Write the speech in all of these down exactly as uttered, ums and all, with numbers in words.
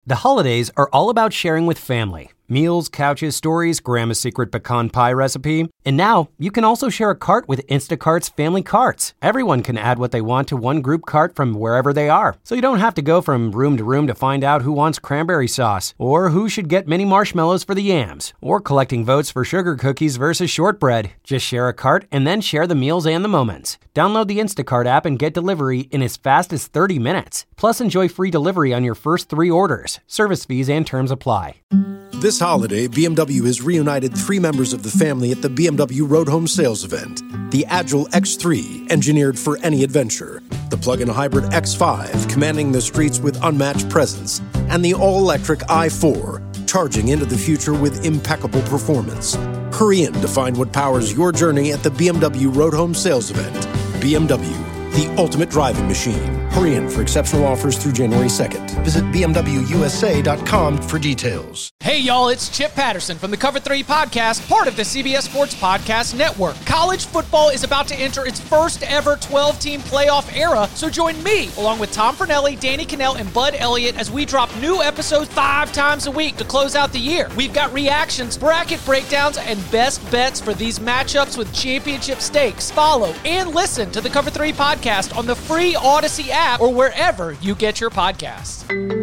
The holidays are all about sharing with family. Meals, couches, stories, Grandma's secret pecan pie recipe. And now, you can also share a cart with Instacart's Family Carts. Everyone can add what they want to one group cart from wherever they are. So you don't have to go from room to room to find out who wants cranberry sauce, or who should get mini marshmallows for the yams, or collecting votes for sugar cookies versus shortbread. Just share a cart and then share the meals and the moments. Download the Instacart app and get delivery in as fast as thirty minutes. Plus, enjoy free delivery on your first three orders. Service fees and terms apply. This holiday, B M W has reunited three members of the family at the B M W Road Home Sales Event. The Agile X three, engineered for any adventure. The plug-in hybrid X five, commanding the streets with unmatched presence. And the all-electric i four, charging into the future with impeccable performance. Hurry in to find what powers your journey at the B M W Road Home Sales Event. B M W, the ultimate driving machine. Hurry in for exceptional offers through January second. Visit B M W U S A dot com for details. Hey, y'all, it's Chip Patterson from the Cover three Podcast, part of the C B S Sports Podcast Network. College football is about to enter its first ever twelve-team playoff era, so join me, along with Tom Fornelli, Danny Cannell, and Bud Elliott, as we drop new episodes five times a week to close out the year. We've got reactions, bracket breakdowns, and best bets for these matchups with championship stakes. Follow and listen to the Cover three Podcast on the free Odyssey app or wherever you get your podcasts.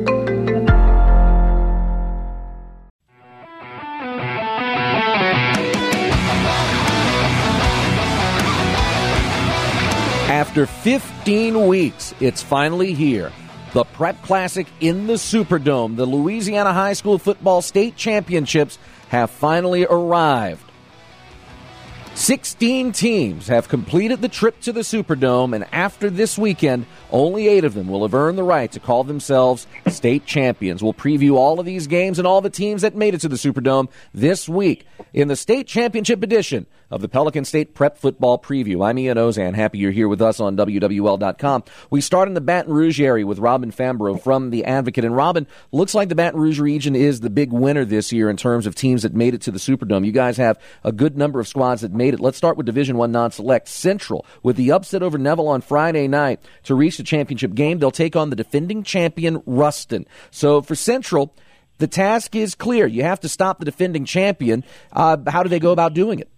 After fifteen weeks, it's finally here. The Prep Classic in the Superdome. The Louisiana High School Football State Championships have finally arrived. sixteen teams have completed the trip to the Superdome, and after this weekend, only eight of them will have earned the right to call themselves state champions. We'll preview all of these games and all the teams that made it to the Superdome this week in the state championship edition of the Pelican State Prep Football Preview. I'm Ian Ozan. Happy you're here with us on W W L dot com. We start in the Baton Rouge area with Robin Fambrough from The Advocate. And Robin, looks like the Baton Rouge region is the big winner this year in terms of teams that made it to the Superdome. You guys have a good number of squads that made it. Let's start with Division One non-select. Central, with the upset over Neville on Friday night to reach the championship game, they'll take on the defending champion Ruston. So for Central, the task is clear. You have to stop the defending champion. Uh, how do they go about doing it?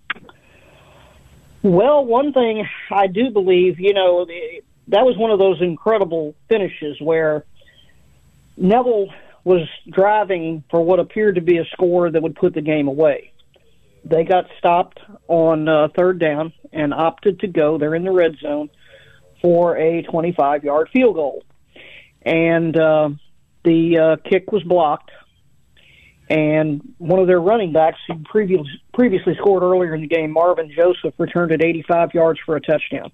Well, one thing I do believe, you know, that was one of those incredible finishes where Neville was driving for what appeared to be a score that would put the game away. They got stopped on uh, third down and opted to go. They're in the red zone for a twenty-five-yard field goal. And uh, the uh, kick was blocked. And one of their running backs who previous, previously scored earlier in the game, Marvin Joseph, returned it eighty-five yards for a touchdown.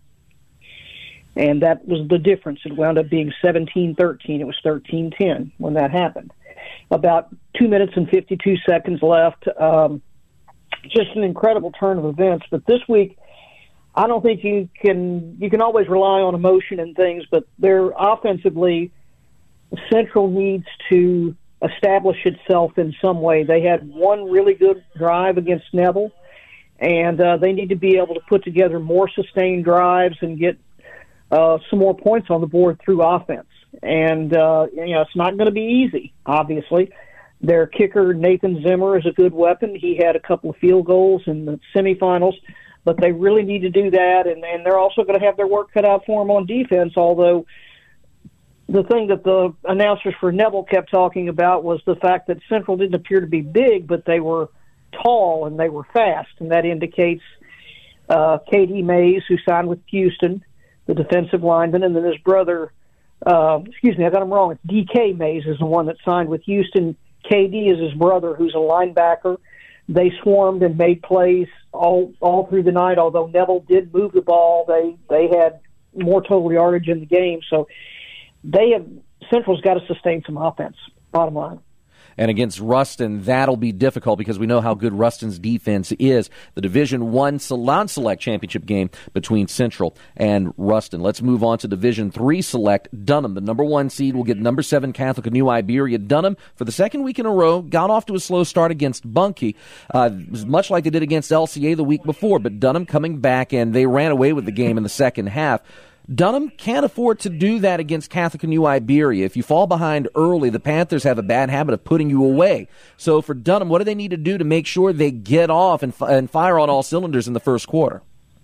And that was the difference. It wound up being seventeen thirteen. It was thirteen ten when that happened. About two minutes and fifty-two seconds left. Um, just an incredible turn of events. But this week, I don't think you can you can always rely on emotion and things, but they're offensively, Central needs to establish itself in some way. They had one really good drive against Neville, and uh, they need to be able to put together more sustained drives and get uh, some more points on the board through offense. And, uh, you know, it's not going to be easy, obviously. Their kicker, Nathan Zimmer, is a good weapon. He had a couple of field goals in the semifinals, but they really need to do that, and, and they're also going to have their work cut out for them on defense, although the thing that the announcers for Neville kept talking about was the fact that Central didn't appear to be big, but they were tall and they were fast, and that indicates uh, K D Mays, who signed with Houston, the defensive lineman, and then his brother, uh, excuse me, I got him wrong, it's D K Mays is the one that signed with Houston. K D is his brother, who's a linebacker. They swarmed and made plays all all through the night, although Neville did move the ball. They, they had more total yardage in the game, so They have Central's got to sustain some offense, bottom line. And against Ruston, that'll be difficult because we know how good Ruston's defense is. The Division One non-select championship game between Central and Ruston. Let's move on to Division Three select. Dunham, the number one seed, will get number seven Catholic of New Iberia. Dunham, for the second week in a row, got off to a slow start against Bunkie, uh, much like they did against L C A the week before. But Dunham coming back, and they ran away with the game in the second half. Dunham can't afford to do that against Catholic and New Iberia. If you fall behind early, the Panthers have a bad habit of putting you away. So for Dunham, what do they need to do to make sure they get off and, f- and fire on all cylinders in the first quarter?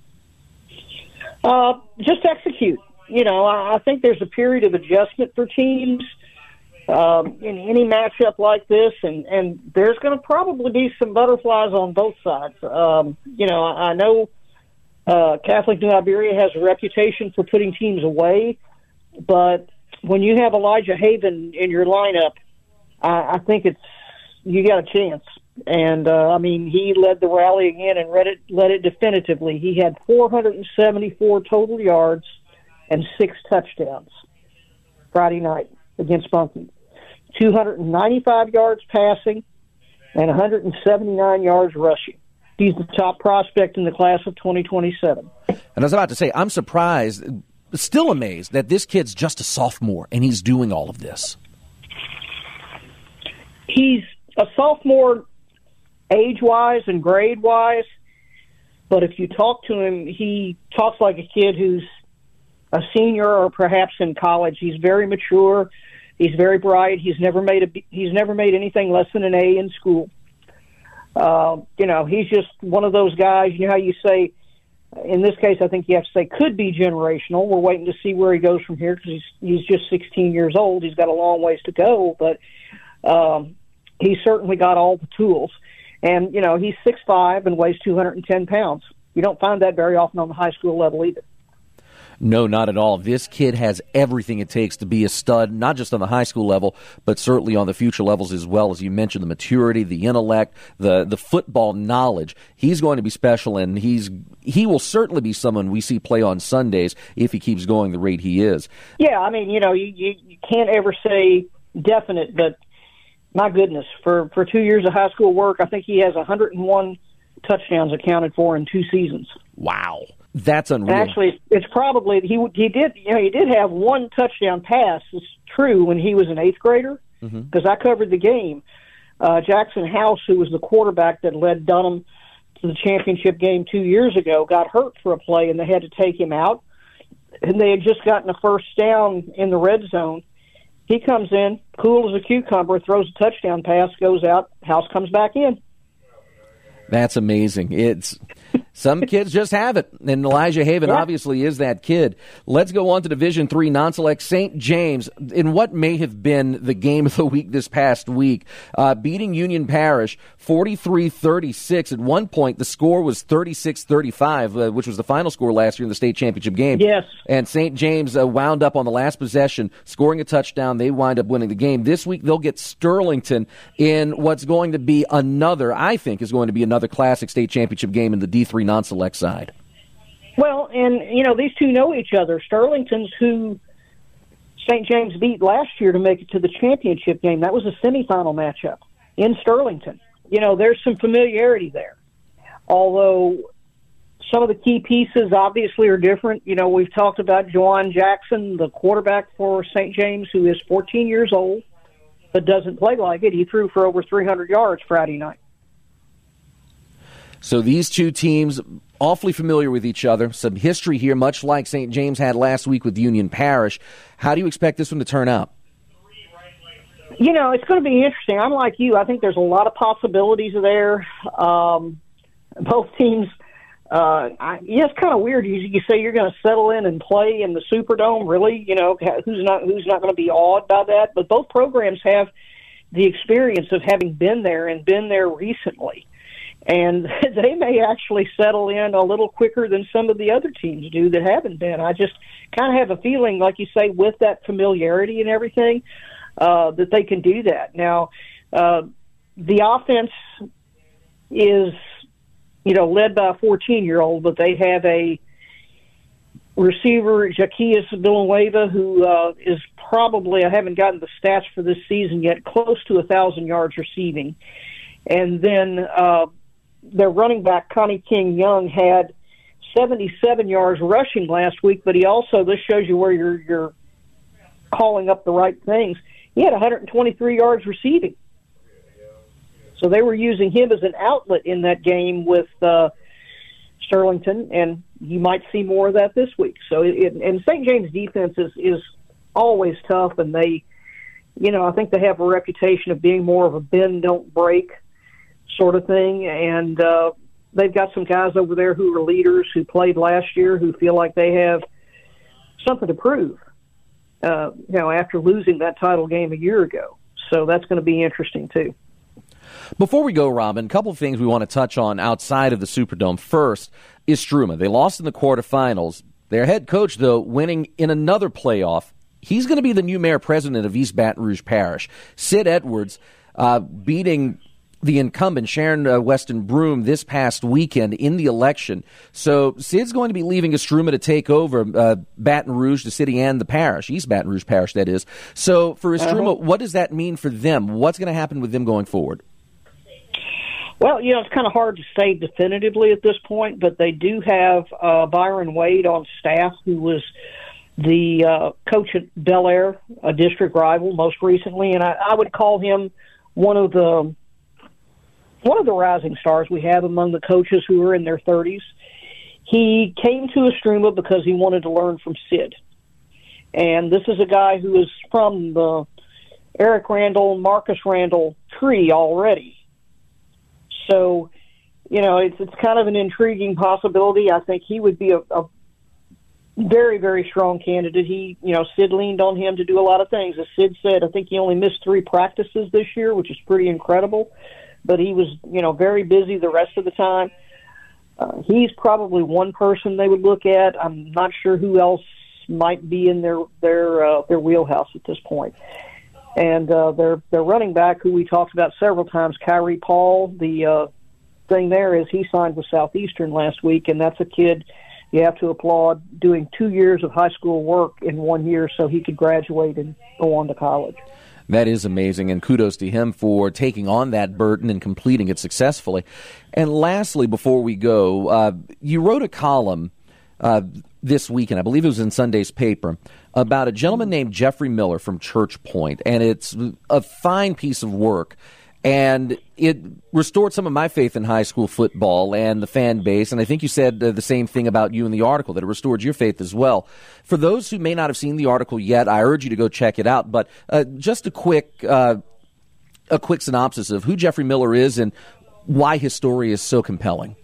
Uh, just execute. You know, I, I think there's a period of adjustment for teams um, in any matchup like this, and, and there's going to probably be some butterflies on both sides. Um, you know, I, I know uh, Catholic New Iberia has a reputation for putting teams away, but when you have Elijah Haven in your lineup, I, I think it's you got a chance. And, uh, I mean, he led the rally again and read it, led it definitively. He had four hundred seventy-four total yards and six touchdowns Friday night against Bunkie. two hundred ninety-five yards passing and one hundred seventy-nine yards rushing. He's the top prospect in the class of twenty twenty-seven. And I was about to say, I'm surprised, still amazed, that this kid's just a sophomore and he's doing all of this. He's a sophomore age-wise and grade-wise, but if you talk to him, he talks like a kid who's a senior or perhaps in college. He's very mature. He's very bright. He's never made a he's never made anything less than an A in school. Uh, you know, he's just one of those guys. You know how you say, in this case, I think you have to say could be generational. We're waiting to see where he goes from here because he's he's just sixteen years old. He's got a long ways to go, but um, he's certainly got all the tools. And, you know, he's six five and weighs two hundred ten pounds. You don't find that very often on the high school level either. No, not at all. This kid has everything it takes to be a stud, not just on the high school level, but certainly on the future levels as well. As you mentioned, the maturity, the intellect, the the football knowledge. He's going to be special, and he's he will certainly be someone we see play on Sundays if he keeps going the rate he is. Yeah, I mean, you know, you, you, you can't ever say definite, but my goodness, for, for two years of high school work, I think he has one hundred one touchdowns accounted for in two seasons. Wow. That's unreal. And actually, it's probably he he did you know he did have one touchdown pass. It's true when he was an eighth grader because mm-hmm. I covered the game. Uh, Jackson House, who was the quarterback that led Dunham to the championship game two years ago, got hurt for a play and they had to take him out. And they had just gotten a first down in the red zone. He comes in, cool as a cucumber, throws a touchdown pass, goes out. House comes back in. That's amazing. It's some kids just have it, and Elijah Haven yeah. obviously is that kid. Let's go on to Division Three non-select Saint James in what may have been the game of the week this past week, uh, beating Union Parish forty-three thirty-six. At one point, the score was thirty-six thirty-five, uh, which was the final score last year in the state championship game. Yes. And Saint James uh, wound up on the last possession, scoring a touchdown. They wind up winning the game. This week, they'll get Sterlington in what's going to be another, I think, is going to be another Another classic state championship game in the D three non-select side. Well, and, you know, these two know each other. Sterlington's who Saint James beat last year to make it to the championship game. That was a semifinal matchup in Sterlington. You know, there's some familiarity there. Although some of the key pieces obviously are different. You know, we've talked about Juwan Jackson, the quarterback for Saint James, who is fourteen years old, but doesn't play like it. He threw for over three hundred yards Friday night. So these two teams, awfully familiar with each other. Some history here, much like Saint James had last week with Union Parish. How do you expect this one to turn out? You know, it's going to be interesting. I'm like you. I think there's a lot of possibilities there. Um, both teams, uh, I, yeah, it's kind of weird. You, you say you're going to settle in and play in the Superdome. Really, you know, who's not who's not going to be awed by that? But both programs have the experience of having been there and been there recently. And they may actually settle in a little quicker than some of the other teams do that haven't been. I just kind of have a feeling, like you say, with that familiarity and everything, uh, that they can do that. Now, uh, the offense is, you know, led by a fourteen-year-old, but they have a receiver, Zacchaeus Villanueva, who uh, is probably, I haven't gotten the stats for this season yet, close to one thousand yards receiving. And then uh, their running back, Connie King-Young, had seventy-seven yards rushing last week, but he also, this shows you where you're, you're calling up the right things, he had one hundred twenty-three yards receiving. So they were using him as an outlet in that game with uh, Sterlington, and you might see more of that this week. So, it, and Saint James defense is, is always tough, and they, you know, I think they have a reputation of being more of a bend, don't break sort of thing, and uh, they've got some guys over there who are leaders who played last year who feel like they have something to prove, uh, you know, after losing that title game a year ago. So that's going to be interesting, too. Before we go, Robin, a couple of things we want to touch on outside of the Superdome. First is Struma. They lost in the quarterfinals. Their head coach, though, winning in another playoff. He's going to be the new mayor president of East Baton Rouge Parish. Sid Edwards uh, beating the incumbent, Sharon uh, Weston Broom, this past weekend in the election. So Sid's going to be leaving Estruma to take over uh, Baton Rouge, the city, and the parish, East Baton Rouge Parish, that is. So for Estruma, uh-huh. what does that mean for them? What's going to happen with them going forward? Well, you know, it's kind of hard to say definitively at this point, but they do have uh, Byron Wade on staff, who was the uh, coach at Bel Air, a district rival, most recently, and I, I would call him one of the one of the rising stars we have among the coaches who are in their thirties. He came to Estruma because he wanted to learn from Sid, and this is a guy who is from the Eric Randall, Marcus Randall tree already. So, you know, it's it's kind of an intriguing possibility. I think he would be a, a very, very strong candidate. He, you know, Sid leaned on him to do a lot of things. As Sid said, I think he only missed three practices this year, which is pretty incredible. But he was, you know, very busy the rest of the time. Uh, he's probably one person they would look at. I'm not sure who else might be in their their uh, their wheelhouse at this point. And uh, their their running back, who we talked about several times, Kyrie Paul, the uh, thing there is he signed with Southeastern last week, and that's a kid you have to applaud, doing two years of high school work in one year so he could graduate and go on to college. That is amazing, and kudos to him for taking on that burden and completing it successfully. And lastly, before we go, uh, you wrote a column uh, this weekend, I believe it was in Sunday's paper, about a gentleman named Jeffrey Miller from Church Point, and it's a fine piece of work, and it restored some of my faith in high school football and the fan base, and I think you said uh, the same thing about you in the article, that it restored your faith as well. For those who may not have seen the article yet, I urge you to go check it out, but uh, just a quick uh, a quick synopsis of who Jeffrey Miller is and why his story is so compelling.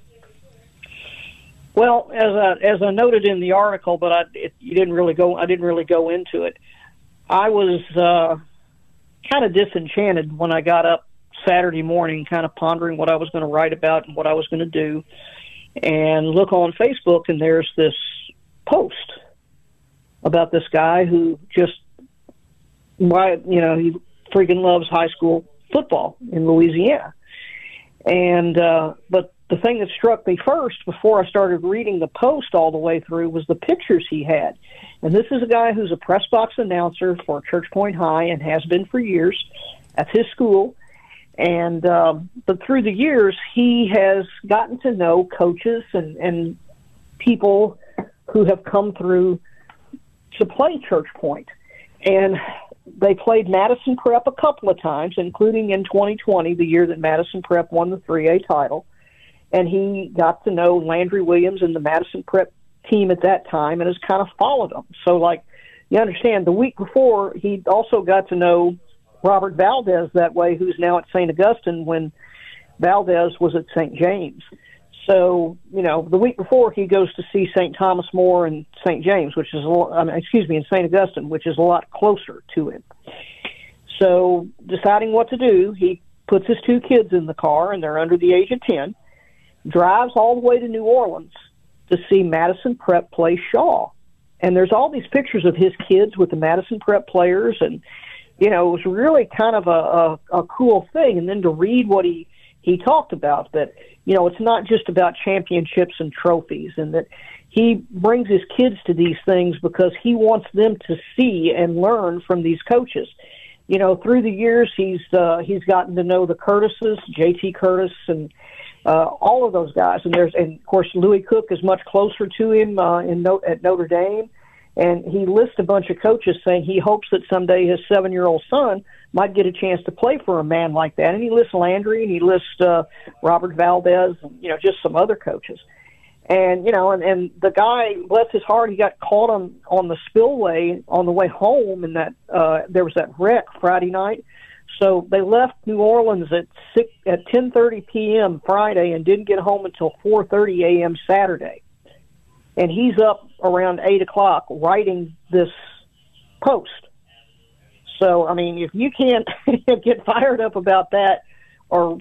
Well, as I, as I noted in the article, but I it, you didn't really go. I didn't really go into it. I was uh, kind of disenchanted when I got up Saturday morning, kind of pondering what I was going to write about and what I was going to do, and look on Facebook, and there's this post about this guy who just, why you know, he freaking loves high school football in Louisiana, and uh, but. The thing that struck me first before I started reading the post all the way through was the pictures he had. And this is a guy who's a press box announcer for Church Point High and has been for years at his school. And um, but through the years, he has gotten to know coaches and, and people who have come through to play Church Point. And they played Madison Prep a couple of times, including in twenty twenty, the year that Madison Prep won the three A title. And he got to know Landry Williams and the Madison Prep team at that time and has kind of followed them. So, like, you understand, the week before, he also got to know Robert Valdez that way, who's now at Saint Augustine when Valdez was at Saint James. So, you know, the week before, he goes to see Saint Thomas More and Saint James, which is, a lot, I mean, excuse me, in Saint Augustine, which is a lot closer to him. So, deciding what to do, he puts his two kids in the car, and they're under the age of ten, drives all the way to New Orleans to see Madison Prep play Shaw. And there's all these pictures of his kids with the Madison Prep players, and, you know, it was really kind of a, a, a cool thing. And then to read what he, he talked about, that, you know, it's not just about championships and trophies, and that he brings his kids to these things because he wants them to see and learn from these coaches. You know, through the years, he's uh, he's gotten to know the Curtises, J T Curtis, and Uh, all of those guys, and there's, and of course, Louis Cook is much closer to him uh, in no, at Notre Dame, and he lists a bunch of coaches saying he hopes that someday his seven-year-old son might get a chance to play for a man like that. And he lists Landry, and he lists uh, Robert Valdez, and you know, just some other coaches. And, you know, and, and the guy, bless his heart, he got caught on, on the spillway on the way home, and that uh, there was that wreck Friday night. So they left New Orleans at six, at ten thirty p.m. Friday and didn't get home until four thirty a.m. Saturday. And he's up around eight o'clock writing this post. So, I mean, if you can't get fired up about that or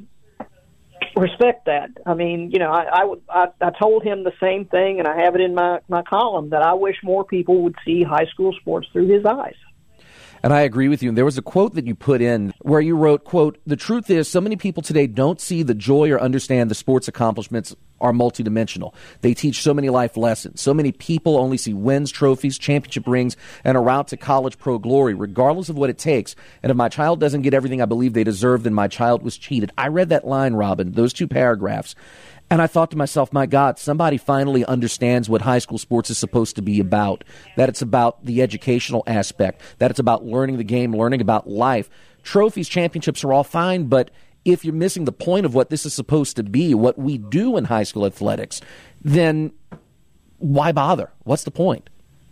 respect that, I mean, you know, I, I, would, I, I told him the same thing, and I have it in my, my column, that I wish more people would see high school sports through his eyes. And I agree with you. And there was a quote that you put in where you wrote, quote, "The truth is so many people today don't see the joy or understand the sports accomplishments are multidimensional. They teach so many life lessons. So many people only see wins, trophies, championship rings, and a route to college pro glory, regardless of what it takes. And if my child doesn't get everything I believe they deserve, then my child was cheated." I read that line, Robin, those two paragraphs, and I thought to myself, my God, somebody finally understands what high school sports is supposed to be about, that it's about the educational aspect, that it's about learning the game, learning about life. Trophies, championships are all fine, but if you're missing the point of what this is supposed to be, what we do in high school athletics, then why bother? What's the point?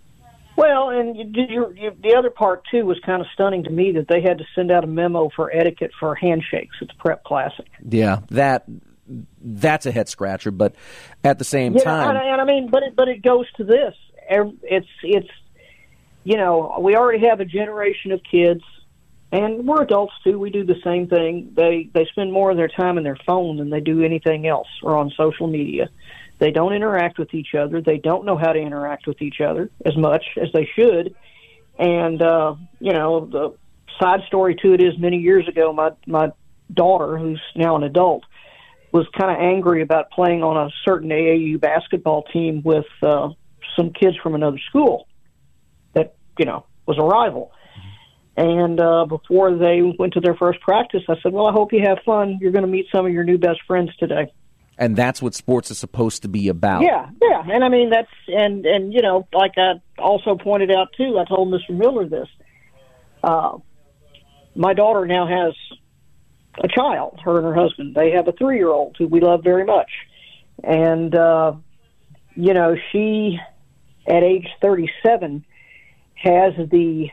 Well, and you, you, you, the other part, too, was kind of stunning to me that they had to send out a memo for etiquette for handshakes at the Prep Classic. Yeah, that... that's a head scratcher, but at the same yeah, time, and, and I mean, but it, but it goes to this: it's it's you know, we already have a generation of kids, and we're adults too. We do the same thing. They they spend more of their time in their phone than they do anything else, or on social media. They don't interact with each other. They don't know how to interact with each other as much as they should. And uh, you know, the side story to it is, many years ago, my my daughter, who's now an adult, was kind of angry about playing on a certain A A U basketball team with uh, some kids from another school that, you know, was a rival. And uh, before they went to their first practice, I said, well, I hope you have fun. You're going to meet some of your new best friends today. And that's what sports is supposed to be about. Yeah, yeah. And, I mean, that's, and, and you know, like I also pointed out, too, I told Mister Miller this. Uh, my daughter now has a child, her and her husband. They have a three-year-old who we love very much. And, uh, you know, she, at age thirty-seven, has the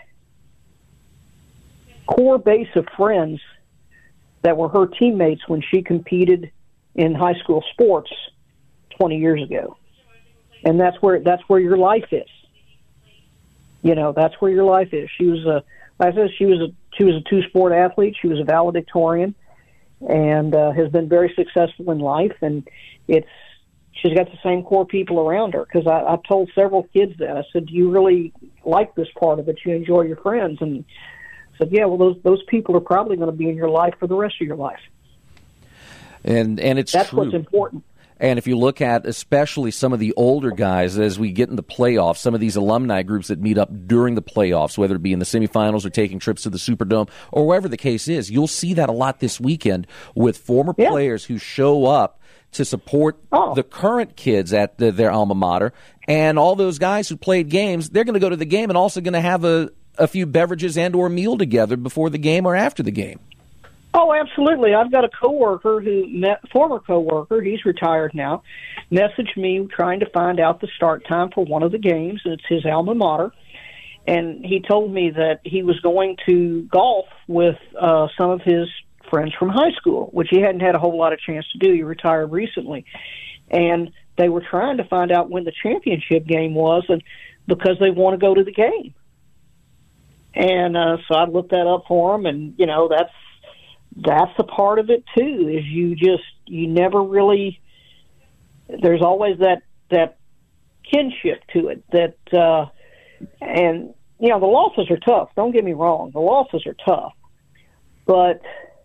core base of friends that were her teammates when she competed in high school sports twenty years ago. And that's where that's where your life is. You know, that's where your life is. She was a, like I said, she was a She was a two-sport athlete. She was a valedictorian, and uh, has been very successful in life. And it's she's got the same core people around her. Because I, I told several kids that. I said, "Do you really like this part of it? You enjoy your friends?" And I said, "Yeah, well, those those people are probably going to be in your life for the rest of your life." And and it's that's true. what's important. And if you look at especially some of the older guys, as we get in the playoffs, some of these alumni groups that meet up during the playoffs, whether it be in the semifinals or taking trips to the Superdome or wherever the case is, you'll see that a lot this weekend with former yeah. players who show up to support oh. the current kids at the, their alma mater. And all those guys who played games, they're going to go to the game and also going to have a, a few beverages and or meal together before the game or after the game. Oh, absolutely. I've got a coworker who, met, former coworker, he's retired now, messaged me trying to find out the start time for one of the games. It's his alma mater. And he told me that he was going to golf with uh, some of his friends from high school, which he hadn't had a whole lot of chance to do. He retired recently. And they were trying to find out when the championship game was, and because they want to go to the game. And uh, so I looked that up for him, and, you know, that's, that's a part of it too, is you just, you never really, there's always that, that kinship to it that, uh, and, you know, the losses are tough. Don't get me wrong. The losses are tough, but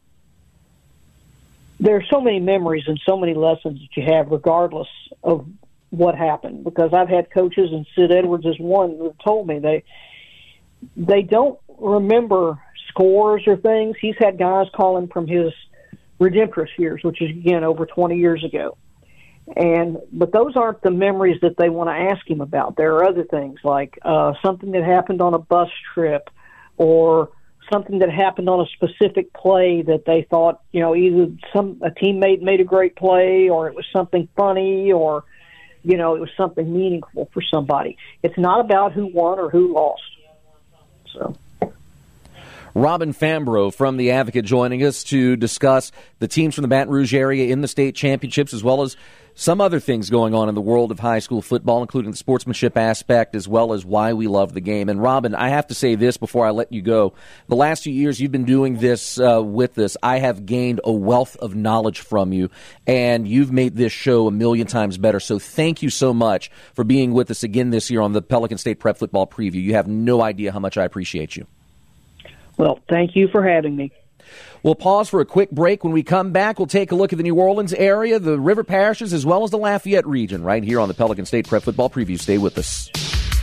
there's so many memories and so many lessons that you have regardless of what happened, because I've had coaches, and Sid Edwards is one, who told me they, they don't remember scores or things. He's had guys call him from his Redemptress years, which is, again, over twenty years ago. And but those aren't the memories that they want to ask him about. There are other things, like uh, something that happened on a bus trip, or something that happened on a specific play that they thought, you know, either some a teammate made a great play, or it was something funny, or you know, it was something meaningful for somebody. It's not about who won or who lost. So. Robin Fambrough from The Advocate joining us to discuss the teams from the Baton Rouge area in the state championships, as well as some other things going on in the world of high school football, including the sportsmanship aspect, as well as why we love the game. And Robin, I have to say this before I let you go. The last few years you've been doing this uh, with us, I have gained a wealth of knowledge from you, and you've made this show a million times better. So thank you so much for being with us again this year on the Pelican State Prep Football Preview. You have no idea how much I appreciate you. Well, thank you for having me. We'll pause for a quick break. When we come back, we'll take a look at the New Orleans area, the river parishes, as well as the Lafayette region, right here on the Pelican State Prep Football Preview. Stay with us.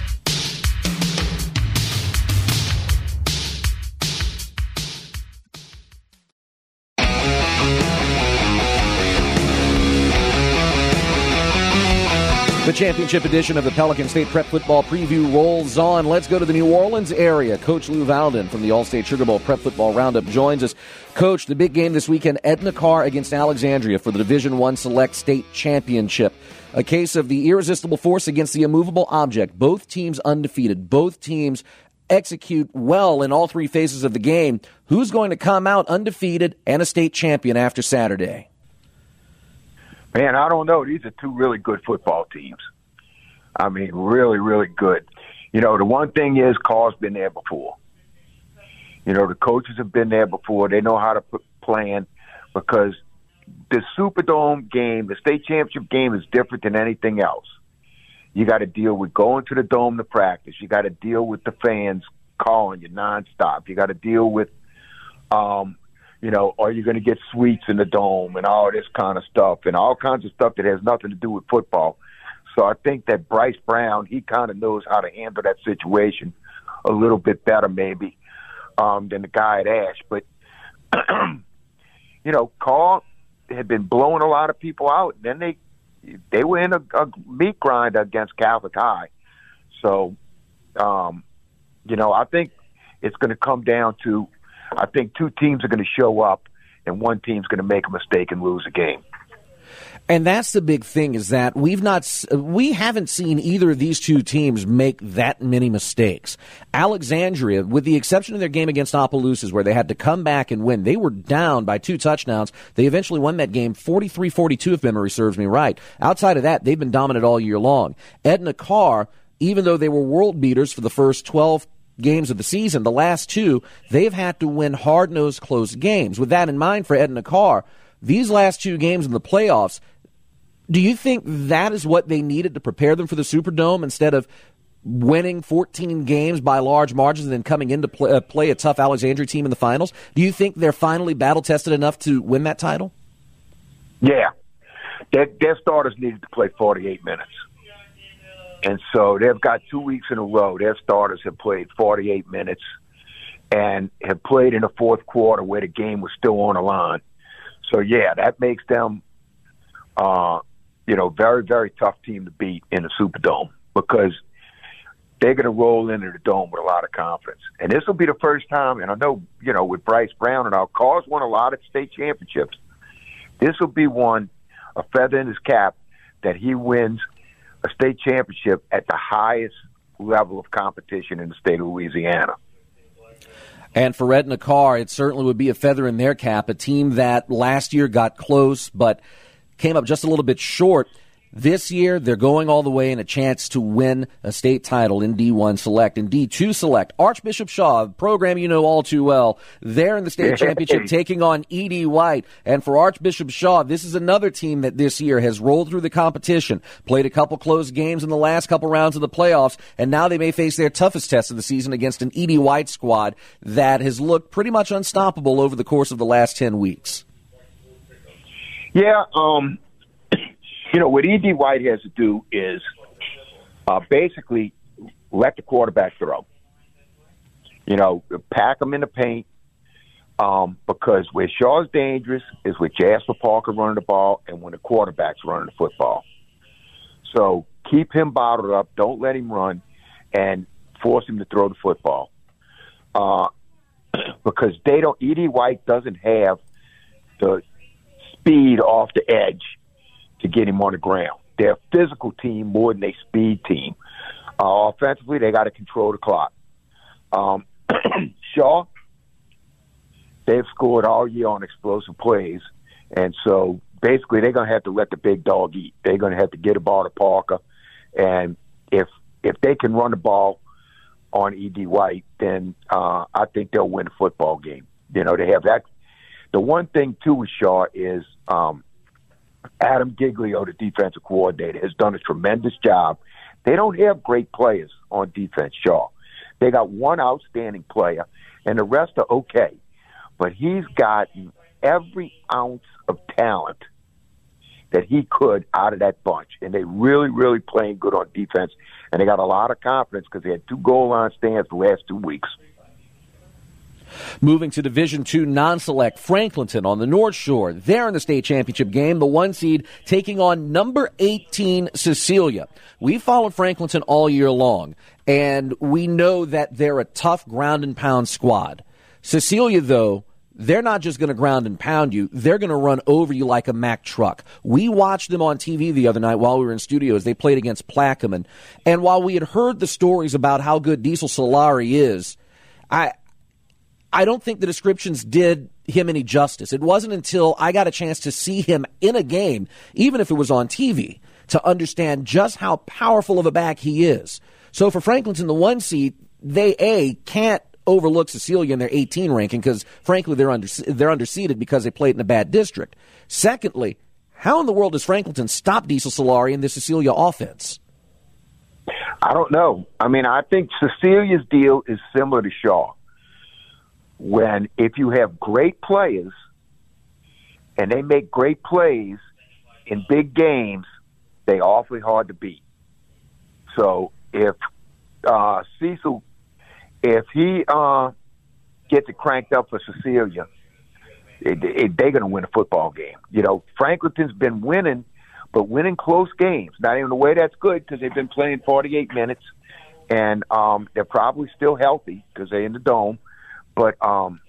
The championship edition of the Pelican State Prep Football Preview rolls on. Let's go to the New Orleans area. Coach Lou Valden from the All-State Sugar Bowl Prep Football Roundup joins us. Coach, the big game this weekend, Edna Karr against Alexandria for the Division I Select State Championship. A case of the irresistible force against the immovable object. Both teams undefeated. Both teams execute well in all three phases of the game. Who's going to come out undefeated and a state champion after Saturday? Man, I don't know. These are two really good football teams. I mean, really, really good. You know, the one thing is Karr's been there before. You know, the coaches have been there before. They know how to put, plan because the Superdome game, the state championship game is different than anything else. You got to deal with going to the dome to practice. You got to deal with the fans calling you nonstop. You got to deal with, um, you know, are you going to get suites in the dome and all this kind of stuff and all kinds of stuff that has nothing to do with football. So I think that Bryce Brown, he kind of knows how to handle that situation a little bit better maybe um, than the guy at Ash. But, you know, Karr had been blowing a lot of people out. Then they they were in a, a meat grind against Catholic High. So, um, you know, I think it's going to come down to I think two teams are going to show up, and one team's going to make a mistake and lose a game. And that's the big thing is that we've not, we haven't seen either of these two teams make that many mistakes. Alexandria, with the exception of their game against Opelousas, where they had to come back and win, they were down by two touchdowns. They eventually won that game forty-three forty-two, if memory serves me right. Outside of that, they've been dominant all year long. Edna Karr, even though they were world beaters for the first twelve games of the season, the last two, they've had to win hard-nosed, close games. With that in mind for Edna Karr, these last two games in the playoffs, do you think that is what they needed to prepare them for the Superdome instead of winning fourteen games by large margins and then coming in to play, uh, play a tough Alexandria team in the finals? Do you think they're finally battle-tested enough to win that title? Yeah. Their, their starters needed to play forty-eight minutes. And so they've got two weeks in a row. Their starters have played forty-eight minutes and have played in the fourth quarter where the game was still on the line. So, yeah, that makes them, uh, you know, very, very tough team to beat in the Superdome because they're going to roll into the Dome with a lot of confidence. And this will be the first time, and I know, you know, with Bryce Brown and all, Karr's won a lot of state championships. This will be one, a feather in his cap, that he wins a state championship at the highest level of competition in the state of Louisiana. And for Edna Karr, it certainly would be a feather in their cap, a team that last year got close but came up just a little bit short. This year, they're going all the way and a chance to win a state title in D one Select. In D two Select, Archbishop Shaw, a program you know all too well, they're in the state championship taking on E D White. And for Archbishop Shaw, this is another team that this year has rolled through the competition, played a couple close games in the last couple rounds of the playoffs, and now they may face their toughest test of the season against an E D White squad that has looked pretty much unstoppable over the course of the last ten weeks. Yeah, um... You know, what E D White has to do is uh, basically let the quarterback throw. You know, pack them in the paint um, because where Shaw's dangerous is with Jasper Parker running the ball and when the quarterback's running the football. So keep him bottled up. Don't let him run and force him to throw the football. Uh, because they don't, E D White doesn't have the speed off the edge to get him on the ground. they're a physical team more than a speed team. Uh, offensively, they got to control the clock. Um, Shaw, they've scored all year on explosive plays, and so basically they're going to have to let the big dog eat. They're going to have to get a ball to Parker, and if if they can run the ball on E D. White, then uh, I think they'll win the football game. You know, they have that. The one thing, too, with Shaw is um, Adam Giglio, the defensive coordinator, has done a tremendous job. They don't have great players on defense, Shaw. They got one outstanding player, and the rest are okay. But he's got every ounce of talent that he could out of that bunch. And they really, really playing good on defense. And they got a lot of confidence because they had two goal line stands the last two weeks. Moving to Division two non-select, Franklinton on the North Shore. They're in the state championship game, the one seed taking on number eighteen, Cecilia. We followed Franklinton all year long, and we know that they're a tough ground and pound squad. Cecilia, though, they're not just going to ground and pound you. They're going to run over you like a Mack truck. We watched them on T V the other night while we were in studio as they played against Plaquemine. And while we had heard the stories about how good Diesel Solari is, I I don't think the descriptions did him any justice. It wasn't until I got a chance to see him in a game, even if it was on T V, to understand just how powerful of a back he is. So for Franklinton, the one seed, they, A, can't overlook Cecilia in their eighteen ranking because, frankly, they're under, they're underseeded because they played in a bad district. Secondly, how in the world does Franklinton stop Diesel Solari in the Cecilia offense? I don't know. I mean, I think Cecilia's deal is similar to Shaw. When if you have great players and they make great plays in big games, they're awfully hard to beat. So if uh, Cecil, if he uh, gets it cranked up for Cecilia, it, it, they're going to win a football game. You know, Franklinton's been winning, but winning close games. Not even the way that's good because they've been playing forty-eight minutes, and um, they're probably still healthy because they're in the dome. But um,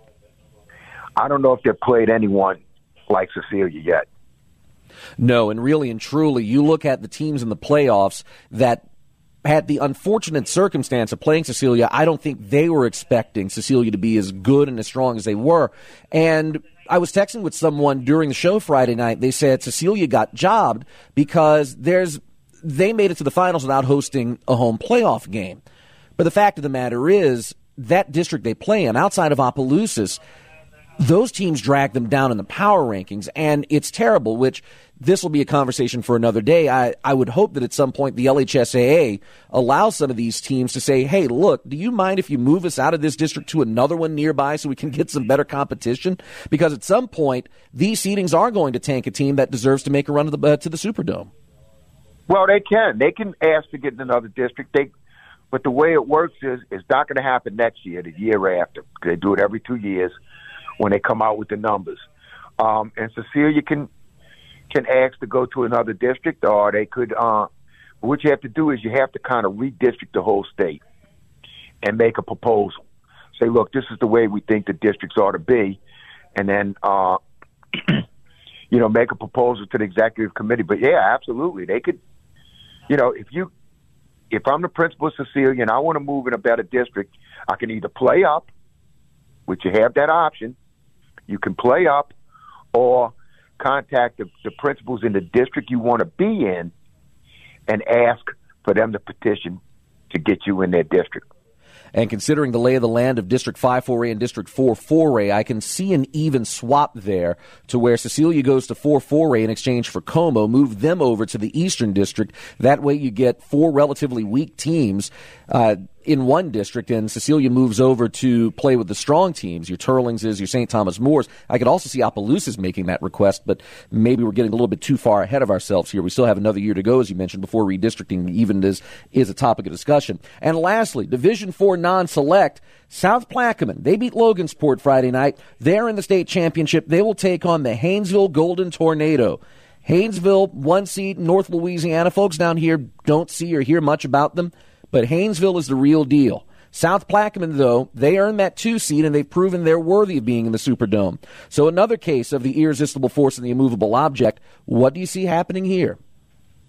I don't know if they've played anyone like Cecilia yet. No, and really and truly, you look at the teams in the playoffs that had the unfortunate circumstance of playing Cecilia. I don't think they were expecting Cecilia to be as good and as strong as they were. And I was texting with someone during the show Friday night. They said Cecilia got jobbed because there's they made it to the finals without hosting a home playoff game. But the fact of the matter is, that district they play in, outside of Opelousas, those teams drag them down in the power rankings, and it's terrible, which this will be a conversation for another day. I, I would hope that at some point the L H S A A allows some of these teams to say, hey, look, do you mind if you move us out of this district to another one nearby so we can get some better competition? Because at some point, these seedings are going to tank a team that deserves to make a run to the, uh, to the Superdome. Well, they can. They can ask to get in another district. They But the way it works is it's not going to happen next year, the year after. They do it every two years when they come out with the numbers. Um, and Cecilia can can ask to go to another district, or they could uh, – what you have to do is you have to kind of redistrict the whole state and make a proposal. Say, look, this is the way we think the districts ought to be, and then, uh, you know, make a proposal to the executive committee. But, yeah, absolutely. They could – you know, if you – if I'm the principal of Cecilia and I want to move in a better district, I can either play up, which you have that option. You can play up, or contact the, the principals in the district you want to be in and ask for them to petition to get you in their district. And considering the lay of the land of District five four A and District four four A, I can see an even swap there to where Cecilia goes to four four A in exchange for Como, move them over to the Eastern District. That way you get four relatively weak teams uh, in one district, and Cecilia moves over to play with the strong teams, your Turlingses, your Saint Thomas Moores. I could also see Opelousas making that request, but maybe we're getting a little bit too far ahead of ourselves here. We still have another year to go, as you mentioned, before redistricting even is, is a topic of discussion. And lastly, Division four non-select, South Plaquemine. They beat Logansport Friday night. They're in the state championship. They will take on the Haynesville Golden Tornado. Haynesville, one seed, North Louisiana. Folks down here don't see or hear much about them, but Haynesville is the real deal. South Plaquemine, though, they earned that two seed, and they've proven they're worthy of being in the Superdome. So another case of the irresistible force and the immovable object. What do you see happening here?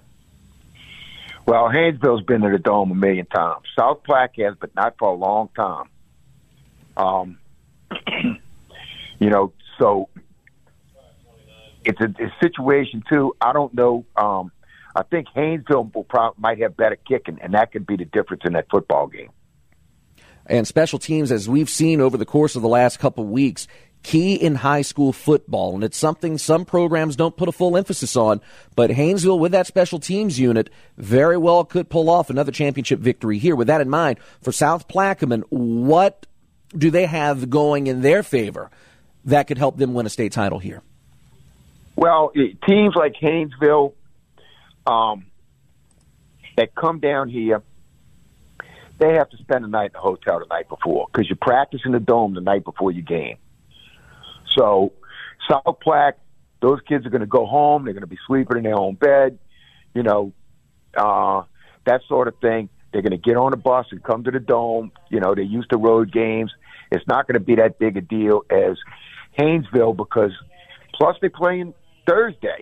Well, Haynesville's been to the Dome a million times. South Platte has, but not for a long time. Um, you know, so it's a, a situation, too. I don't know. Um, I think Haynesville will probably, might have better kicking, and that could be the difference in that football game. And special teams, as we've seen over the course of the last couple of weeks, key in high school football, and it's something some programs don't put a full emphasis on, but Haynesville, with that special teams unit, very well could pull off another championship victory here. With that in mind, for South Plaquemine, what do they have going in their favor that could help them win a state title here? Well, teams like Haynesville um, that come down here, they have to spend the night in the hotel the night before because you practice in the Dome the night before your game. So South Platte, those kids are going to go home. They're going to be sleeping in their own bed, you know, uh, that sort of thing. They're going to get on a bus and come to the Dome. You know, they're used to road games. It's not going to be that big a deal as Haynesville because plus they're playing Thursday.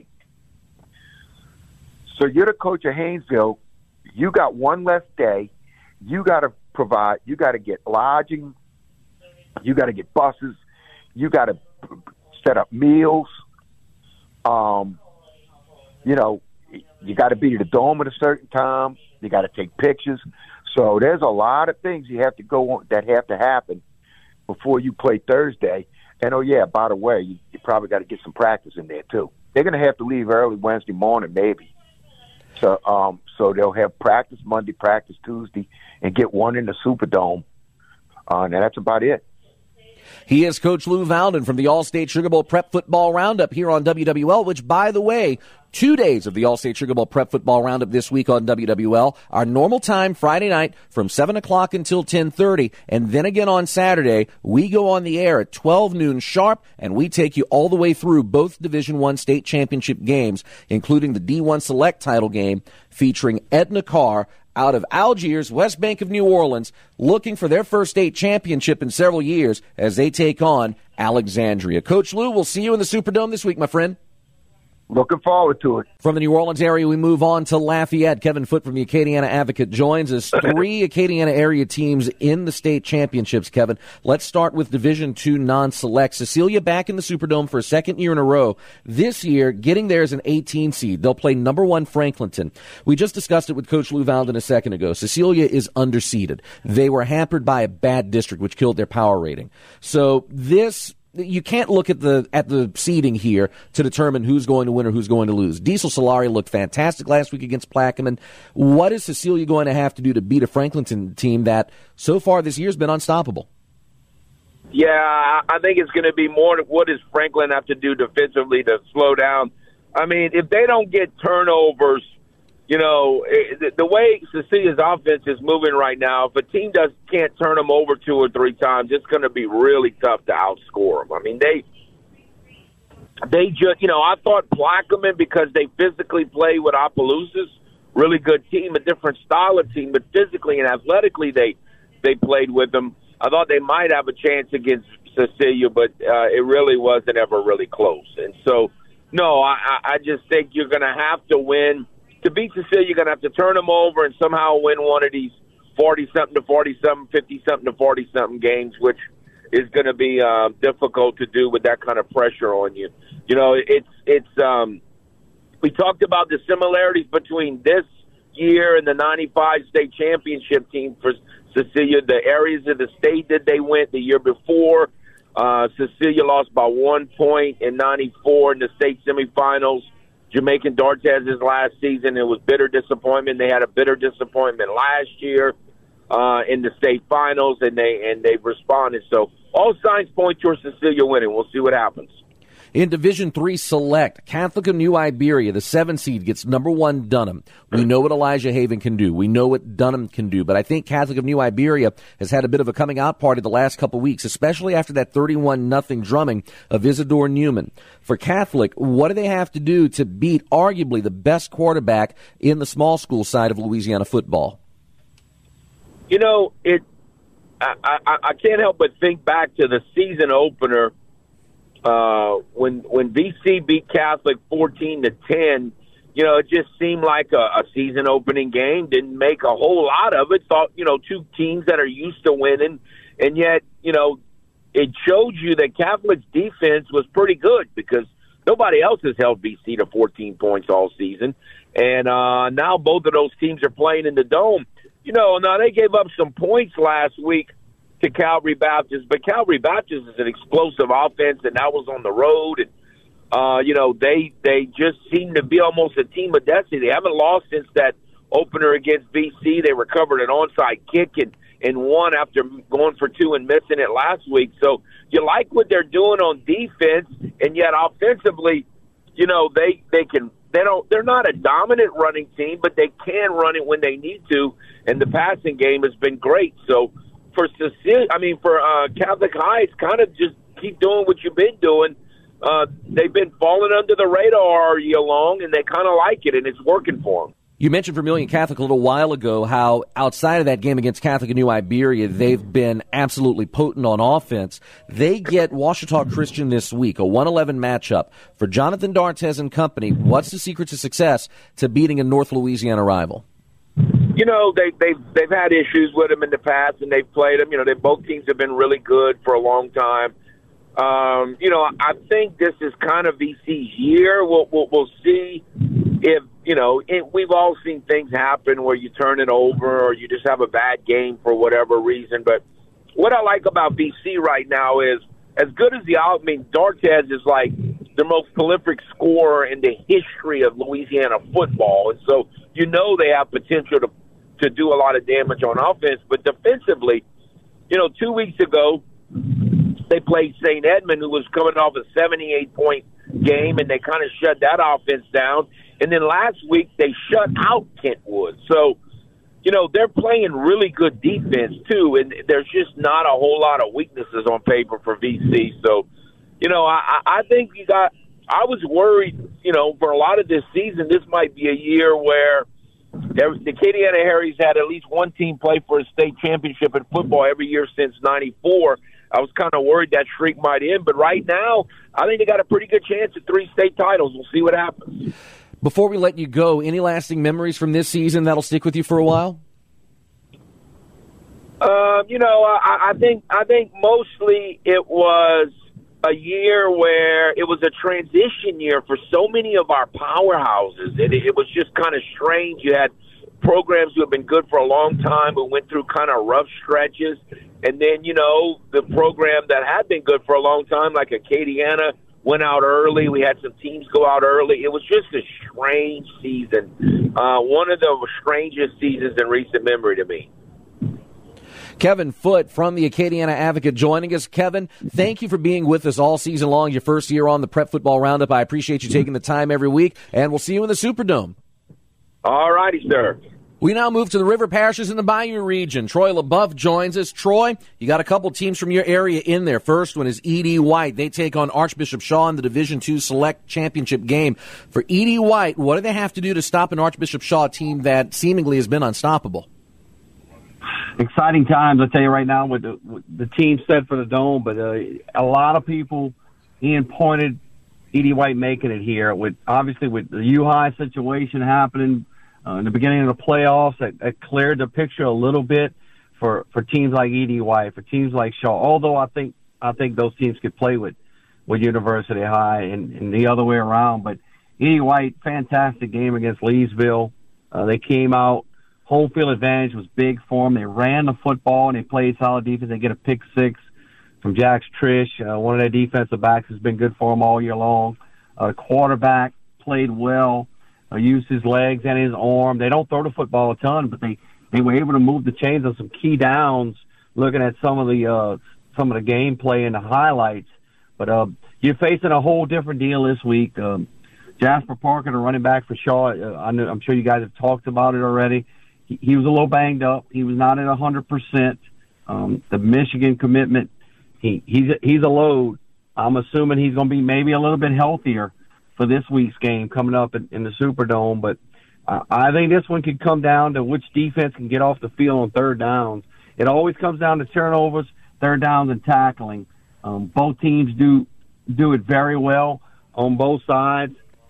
So you're the coach of Haynesville. You got one less day. You got to provide, you got to get lodging. You got to get buses. You got to set up meals. Um, you know, you got to be at the Dome at a certain time. You got to take pictures. So there's a lot of things you have to go on that have to happen before you play Thursday. And, oh, yeah, by the way, you, you probably got to get some practice in there, too. They're going to have to leave early Wednesday morning, maybe. So um, so they'll have practice Monday, practice Tuesday, and get one in the Superdome. Uh, and that's about it. He is Coach Lou Valden from the All-State Sugar Bowl Prep Football Roundup here on W W L, which, by the way, two days of the All-State Sugar Bowl Prep Football Roundup this week on W W L. Our normal time, Friday night, from seven o'clock until ten thirty, and then again on Saturday, we go on the air at twelve noon sharp, and we take you all the way through both Division I state championship games, including the D one Select title game featuring Edna Carr out of Algiers, West Bank of New Orleans, looking for their first state championship in several years as they take on Alexandria. Coach Lou, we'll see you in the Superdome this week, my friend. Looking forward to it. From the New Orleans area, we move on to Lafayette. Kevin Foote from the Acadiana Advocate joins us. Three Acadiana area teams in the state championships, Kevin. Let's start with Division two non-select. Cecilia back in the Superdome for a second year in a row. This year, getting there as an eighteen seed. They'll play number one Franklinton. We just discussed it with Coach Lou Valden a second ago. Cecilia is underseeded. They were hampered by a bad district, which killed their power rating. So this... You can't look at the at the seeding here to determine who's going to win or who's going to lose. Diesel Solari looked fantastic last week against Plaquemine. What is Cecilia going to have to do to beat a Franklinton team that so far this year has been unstoppable? Yeah, I think it's going to be more what does Franklin have to do defensively to slow down. I mean, if they don't get turnovers, you know, the, the way Cecilia's offense is moving right now, if a team does can't turn them over two or three times, it's going to be really tough to outscore them. I mean, they they just, you know, I thought Plaquemine, because they physically play with Opelousas, really good team, a different style of team, but physically and athletically they they played with them. I thought they might have a chance against Cecilia, but uh, it really wasn't ever really close. And so, no, I, I just think you're going to have to win. To beat Cecilia, you're going to have to turn them over and somehow win one of these forty-something to forty-something, fifty-something to forty-something games, which is going to be uh, difficult to do with that kind of pressure on you. You know, it's it's. Um, we talked about the similarities between this year and the ninety-five state championship team for Cecilia. The areas of the state that they went the year before, uh, Cecilia lost by one point in ninety-four in the state semifinals. Jamaican Dortez's last season, it was bitter disappointment. They had a bitter disappointment last year uh, in the state finals, and they and they responded. So all signs point towards Cecilia winning. We'll see what happens. In Division three Select, Catholic of New Iberia, the seven seed, gets number one Dunham. We know what Elijah Haven can do. We know what Dunham can do. But I think Catholic of New Iberia has had a bit of a coming-out party the last couple weeks, especially after that thirty-one nothing drumming of Isidore Newman. For Catholic, what do they have to do to beat arguably the best quarterback in the small school side of Louisiana football? You know, it. I, I, I can't help but think back to the season opener Uh, when when V C beat Catholic fourteen to ten, you know, it just seemed like a, a season-opening game. Didn't make a whole lot of it. Thought, you know, two teams that are used to winning, and yet, you know, it showed you that Catholic's defense was pretty good because nobody else has held B C to fourteen points all season. And uh, now both of those teams are playing in the Dome. You know, now they gave up some points last week to Calvary Baptist, but Calvary Baptist is an explosive offense, and that was on the road. And, uh, you know, they they just seem to be almost a team of destiny. They haven't lost since that opener against B C. They recovered an onside kick and, and won after going for two and missing it last week. So you like what they're doing on defense, and yet offensively, you know, they, they can they don't they're not a dominant running team, but they can run it when they need to, and the passing game has been great. So for Cecilia, I mean for uh, Catholic High, it's kind of just keep doing what you've been doing. Uh, they've been falling under the radar all year long, and they kind of like it, and it's working for them. You mentioned Vermilion Catholic a little while ago how outside of that game against Catholic of New Iberia, they've been absolutely potent on offense. They get Ouachita Christian this week, a one eleven matchup. For Jonathan D'Artes and company, what's the secret to success to beating a North Louisiana rival? You know, they, they've, they've had issues with them in the past, and they've played them. You know, they both teams have been really good for a long time. Um, you know, I think this is kind of V C's year. We'll, we'll, we'll see if, you know, it, we've all seen things happen where you turn it over or you just have a bad game for whatever reason. But what I like about V C right now is, as good as the, I mean, D'Artes is like the most prolific scorer in the history of Louisiana football. And so you know they have potential to, to do a lot of damage on offense. But defensively, you know, two weeks ago, they played Saint Edmund, who was coming off a seventy-eight point game, and they kind of shut that offense down. And then last week, they shut out Kentwood. So, you know, they're playing really good defense, too, and there's just not a whole lot of weaknesses on paper for V C. So, you know, I, I think you got – I was worried, you know, for a lot of this season, this might be a year where there, the Acadiana Harriers had at least one team play for a state championship in football every year since ninety-four. I was kind of worried that streak might end, but right now, I think they got a pretty good chance at three state titles. We'll see what happens. Before we let you go, any lasting memories from this season that'll stick with you for a while? Uh, you know, I, I think I think mostly it was a year where it was a transition year for so many of our powerhouses. It, it was just kind of strange. You had programs who have been good for a long time who went through kind of rough stretches. And then, you know, the program that had been good for a long time, like Acadiana, went out early. We had some teams go out early. It was just a strange season. Uh, one of the strangest seasons in recent memory to me. Kevin Foote from the Acadiana Advocate joining us. Kevin, thank you for being with us all season long. Your first year on the Prep Football Roundup. I appreciate you taking the time every week, and we'll see you in the Superdome. All righty, sir. We now move to the river parishes in the Bayou region. Troy LaBeouf joins us. Troy, you got a couple teams from your area in there. First one is E D. White. They take on Archbishop Shaw in the Division two Select Championship game. For E D. White, what do they have to do to stop an Archbishop Shaw team that seemingly has been unstoppable? Exciting times, I tell you right now, with the, with the team set for the Dome. But uh, a lot of people, Ian pointed E D. White making it here. With obviously with the U-High situation happening Uh, in the beginning of the playoffs, that, that cleared the picture a little bit for, for teams like E D. White, for teams like Shaw. Although I think I think those teams could play with, with University High and, and the other way around. But E D. White, fantastic game against Leesville. Uh, they came out. Home field advantage was big for them. They ran the football, and they played solid defense. They get a pick six from Jax Trish. Uh, one of their defensive backs has been good for them all year long. Uh, quarterback played well. Uh, used his legs and his arm. They don't throw the football a ton, but they, they were able to move the chains on some key downs, looking at some of the uh, some of the gameplay and the highlights. But uh, you're facing a whole different deal this week. Um, Jasper Parker, the running back for Shaw, uh, I know, I'm sure you guys have talked about it already. He, he was a little banged up. He was not at one hundred percent. Um, the Michigan commitment, he, he's, a, he's a load. I'm assuming he's going to be maybe a little bit healthier for this week's game coming up in, in the Superdome. But uh, I think this one could come down to which defense can get off the field on third downs. It always comes down to turnovers, third downs, and tackling. Um, both teams do do it very well on both sides.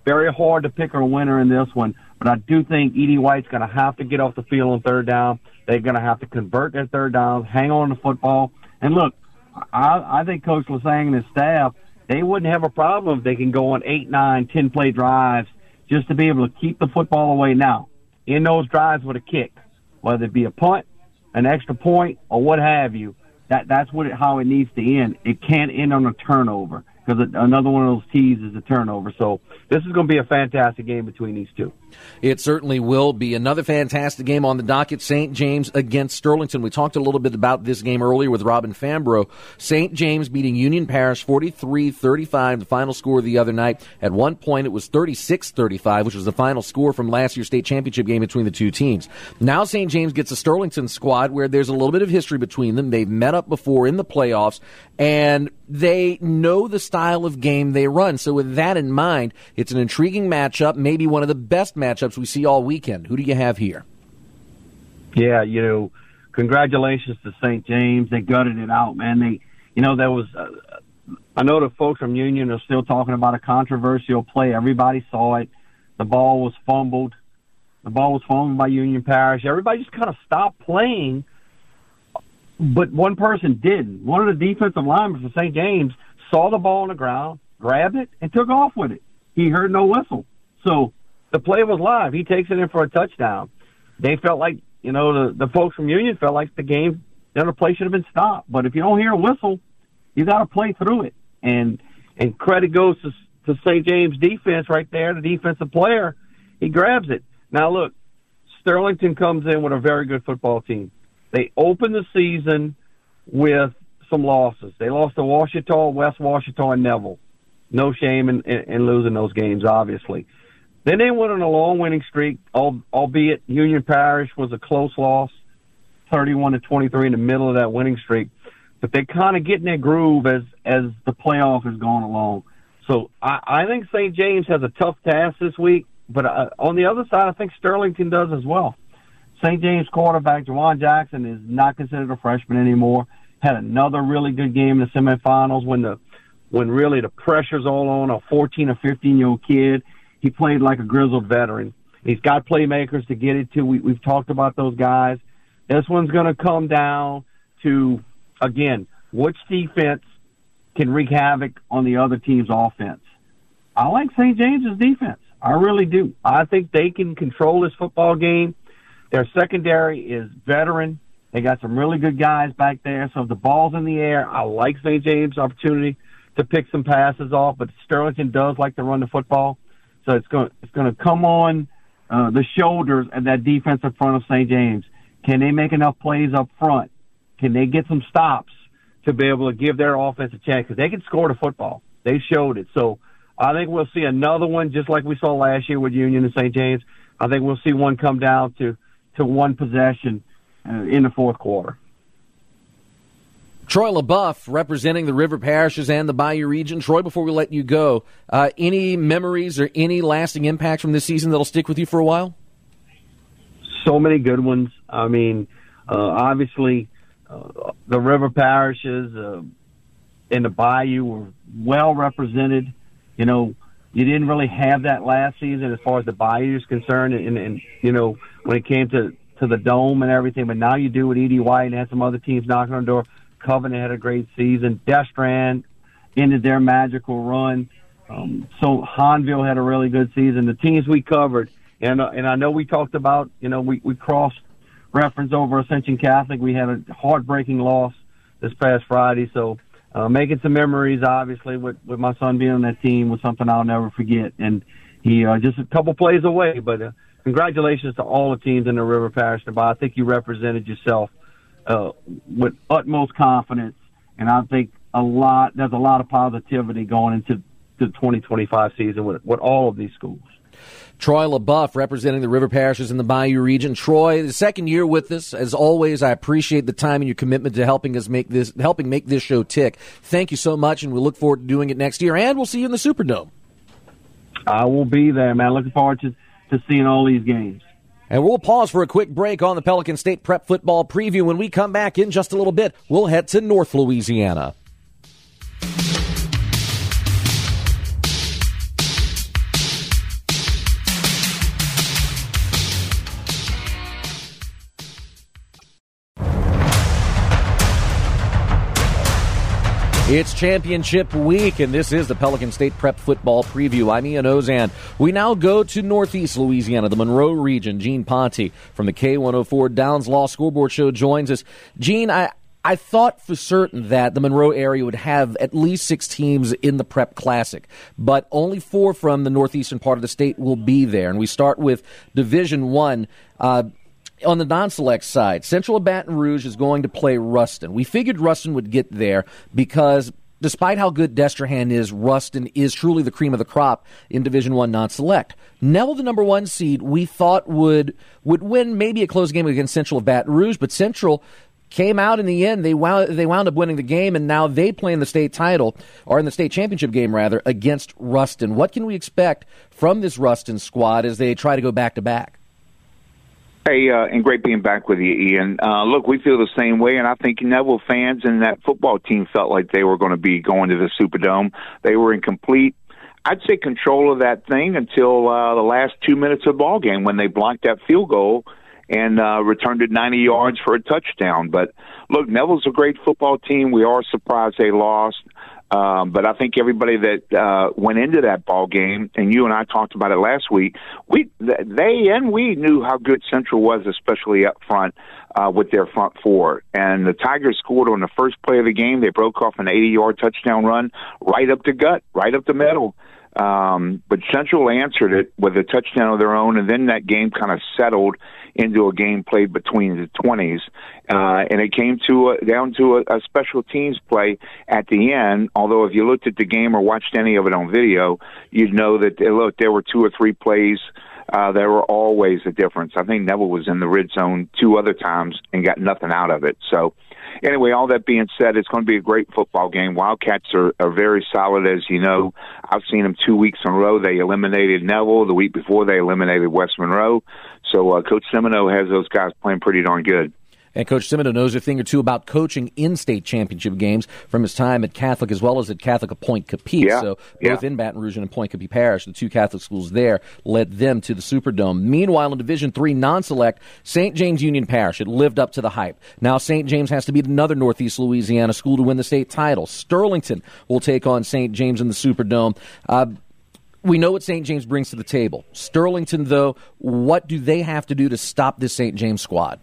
very hard to pick a winner in this one, but I do think Edie White's going to have to get off the field on third down. They're going to have to convert their third downs, hang on to the football. And look, I, I think Coach Lasang and his staff, they wouldn't have a problem if they can go on eight, nine, ten-play drives just to be able to keep the football away now. In those drives with a kick, whether it be a punt, an extra point, or what have you, that that's what it, how it needs to end. It can't end on a turnover, because another one of those T's is a turnover. So this is going to be a fantastic game between these two. It certainly will be. Another fantastic game on the docket, Saint James against Sterlington. We talked a little bit about this game earlier with Robin Fambro. Saint James beating Union Parish forty-three thirty-five, the final score the other night. At one point, it was thirty-six thirty-five, which was the final score from last year's state championship game between the two teams. Now Saint James gets a Sterlington squad where there's a little bit of history between them. They've met up before in the playoffs, and they know the style of game they run. So with that in mind, it's an intriguing matchup, maybe one of the best matchups we see all weekend. Who do you have here? Yeah, you know, congratulations to Saint James. They gutted it out, man. They, you know, there was, uh, I know the folks from Union are still talking about a controversial play. Everybody saw it. The ball was fumbled. The ball was fumbled by Union Parish. Everybody just kind of stopped playing, but one person didn't. One of the defensive linemen for Saint James saw the ball on the ground, grabbed it, and took off with it. He heard no whistle. So the play was live. He takes it in for a touchdown. They felt like, you know, the, the folks from Union felt like the game, you know, the play should have been stopped. But if you don't hear a whistle, you got to play through it. And and credit goes to, to Saint James defense right there, the defensive player. He grabs it. Now, look, Sterlington comes in with a very good football team. They opened the season with some losses. They lost to Washita, West Washita, and Neville. No shame in, in, in losing those games, obviously. Then they went on a long winning streak, albeit Union Parish was a close loss, thirty-one to twenty-three in the middle of that winning streak. But they kind of get in their groove as, as the playoff has gone along. So I, I think Saint James has a tough task this week, but uh, on the other side, I think Sterlington does as well. Saint James quarterback Jawan Jackson is not considered a freshman anymore. Had another really good game in the semifinals when the when really the pressure's all on a fourteen or fifteen-year-old kid. He played like a grizzled veteran. He's got playmakers to get it to. We, we've talked about those guys. This one's going to come down to, again, which defense can wreak havoc on the other team's offense. I like Saint James's defense. I really do. I think they can control this football game. Their secondary is veteran. They got some really good guys back there. So if the ball's in the air, I like Saint James' opportunity to pick some passes off, but Sterlington does like to run the football. So it's going it's going to come on uh, the shoulders of that defensive front of Saint James. Can they make enough plays up front? Can they get some stops to be able to give their offense a chance? Because they can score the football. They showed it. So I think we'll see another one just like we saw last year with Union and Saint James. I think we'll see one come down to, to one possession uh, in the fourth quarter. Troy LaBeouf representing the River Parishes and the Bayou region. Troy, before we let you go, uh, any memories or any lasting impact from this season that'll stick with you for a while? So many good ones. I mean, uh, obviously, uh, the River Parishes uh, and the Bayou were well represented. You know, you didn't really have that last season as far as the Bayou is concerned, and, and you know, when it came to, to the Dome and everything, but now you do with Edie White and had some other teams knocking on the door. Covenant had a great season. Destran ended their magical run. Um, so Hanville had a really good season. The teams we covered, and uh, and I know we talked about, you know, we, we cross-referenced over Ascension Catholic. We had a heartbreaking loss this past Friday. So uh, making some memories, obviously, with, with my son being on that team was something I'll never forget. And he uh, just a couple plays away. But uh, congratulations to all the teams in the River Parish. I think you represented yourself Uh, with utmost confidence, and I think a lot. There's a lot of positivity going into the twenty twenty-five season with, with all of these schools. Troy LaBeouf representing the River Parishes in the Bayou region. Troy, the second year with us. As always, I appreciate the time and your commitment to helping us make this, helping make this show tick. Thank you so much, and we look forward to doing it next year. And we'll see you in the Superdome. I will be there, man. Looking forward to to seeing all these games. And we'll pause for a quick break on the Pelican State Prep Football Preview. When we come back in just a little bit, we'll head to North Louisiana. It's championship week, and this is the Pelican State Prep Football Preview. I'm Ian Ozan. We now go to Northeast Louisiana, the Monroe region. Gene Ponte from the K one oh four Downs Law Scoreboard Show joins us. Gene, I, I thought for certain that the Monroe area would have at least six teams in the Prep Classic, but only four from the northeastern part of the state will be there. And we start with Division One. Uh, On the non-select side, Central of Baton Rouge is going to play Ruston. We figured Ruston would get there because despite how good Destrehan is, Ruston is truly the cream of the crop in Division One non-select. Neville, the number one seed, we thought would would win maybe a close game against Central of Baton Rouge, but Central came out in the end. They wound, they wound up winning the game, and now they play in the state title, or in the state championship game, rather, against Ruston. What can we expect from this Ruston squad as they try to go back-to-back? Hey, uh, and great being back with you, Ian. Uh, look, we feel the same way, and I think Neville fans and that football team felt like they were going to be going to the Superdome. They were in complete, I'd say, control of that thing until uh, the last two minutes of the ball game when they blocked that field goal and uh, returned it ninety yards for a touchdown. But, look, Neville's a great football team. We are surprised they lost. Um, but I think everybody that uh, went into that ball game, and you and I talked about it last week, we they and we knew how good Central was, especially up front uh, with their front four. And the Tigers scored on the first play of the game. They broke off an eighty-yard touchdown run right up the gut, right up the middle. Um, but Central answered it with a touchdown of their own, and then that game kind of settled into a game played between the twenties. Uh, and it came to a, down to a, a special teams play at the end, although if you looked at the game or watched any of it on video, you'd know that, look, there were two or three plays uh, that were always a difference. I think Neville was in the red zone two other times and got nothing out of it. So, anyway, all that being said, it's going to be a great football game. Wildcats are, are very solid, as you know. I've seen them two weeks in a row. They eliminated Neville. The week before, they eliminated West Monroe. So uh, Coach Semino has those guys playing pretty darn good. And Coach Semino knows a thing or two about coaching in state championship games from his time at Catholic as well as at Catholic of Point Capiz. Yeah, so yeah. both in Baton Rouge and in Point Capiz Parish, the two Catholic schools there led them to the Superdome. Meanwhile, in Division three non-select, Saint James Union Parish, it lived up to the hype. Now Saint James has to beat another Northeast Louisiana school to win the state title. Sterlington will take on Saint James in the Superdome. Uh, We know what Saint James brings to the table. Sterlington, though, what do they have to do to stop this Saint James squad?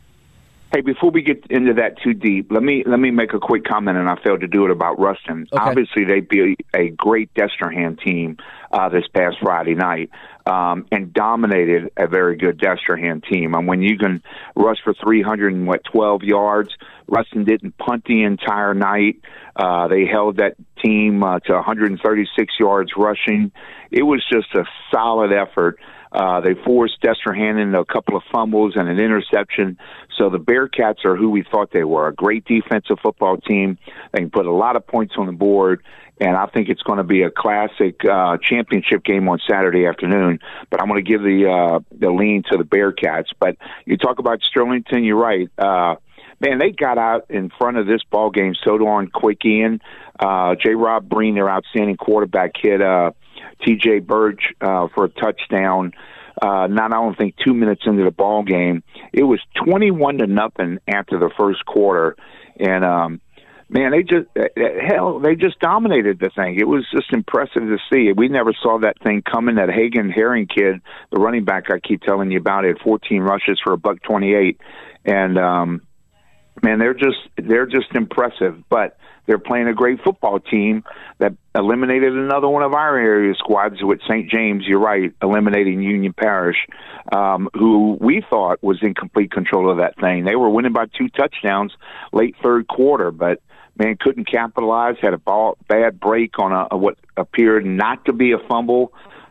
Hey, before we get into that too deep, let me let me make a quick comment, and I failed to do it about Ruston. Okay. Obviously, they beat a great Destrehan team uh, this past Friday night um, and dominated a very good Destrehan team. And when you can rush for three hundred and what twelve yards, Ruston didn't punt the entire night. Uh, they held that team uh, to one hundred thirty-six yards rushing. It was just a solid effort. Uh, they forced Destrehan into a couple of fumbles and an interception. So the Bearcats are who we thought they were, a great defensive football team. They can put a lot of points on the board, and I think it's going to be a classic uh, championship game on Saturday afternoon. But I'm going to give the uh, the lean to the Bearcats. But you talk about Sterlington, you're right. Uh, man, they got out in front of this ball game so darn quick, Ian. Uh, J. Rob Breen, their outstanding quarterback, hit uh, T J. Burge uh, for a touchdown. Uh, not, I don't think, two minutes into the ball game. It was twenty-one to nothing after the first quarter, and um, man, they just hell, they just dominated the thing. It was just impressive to see. We never saw that thing coming. That Hagen Herring kid, the running back I keep telling you about, had fourteen rushes for a buck twenty-eight, and um, man, they're just they're just impressive. But they're playing a great football team that eliminated another one of our area squads with Saint James, you're right, eliminating Union Parish, um, who we thought was in complete control of that thing. They were winning by two touchdowns late third quarter, but, man, couldn't capitalize, had a ball, bad break on a, a what appeared not to be a fumble.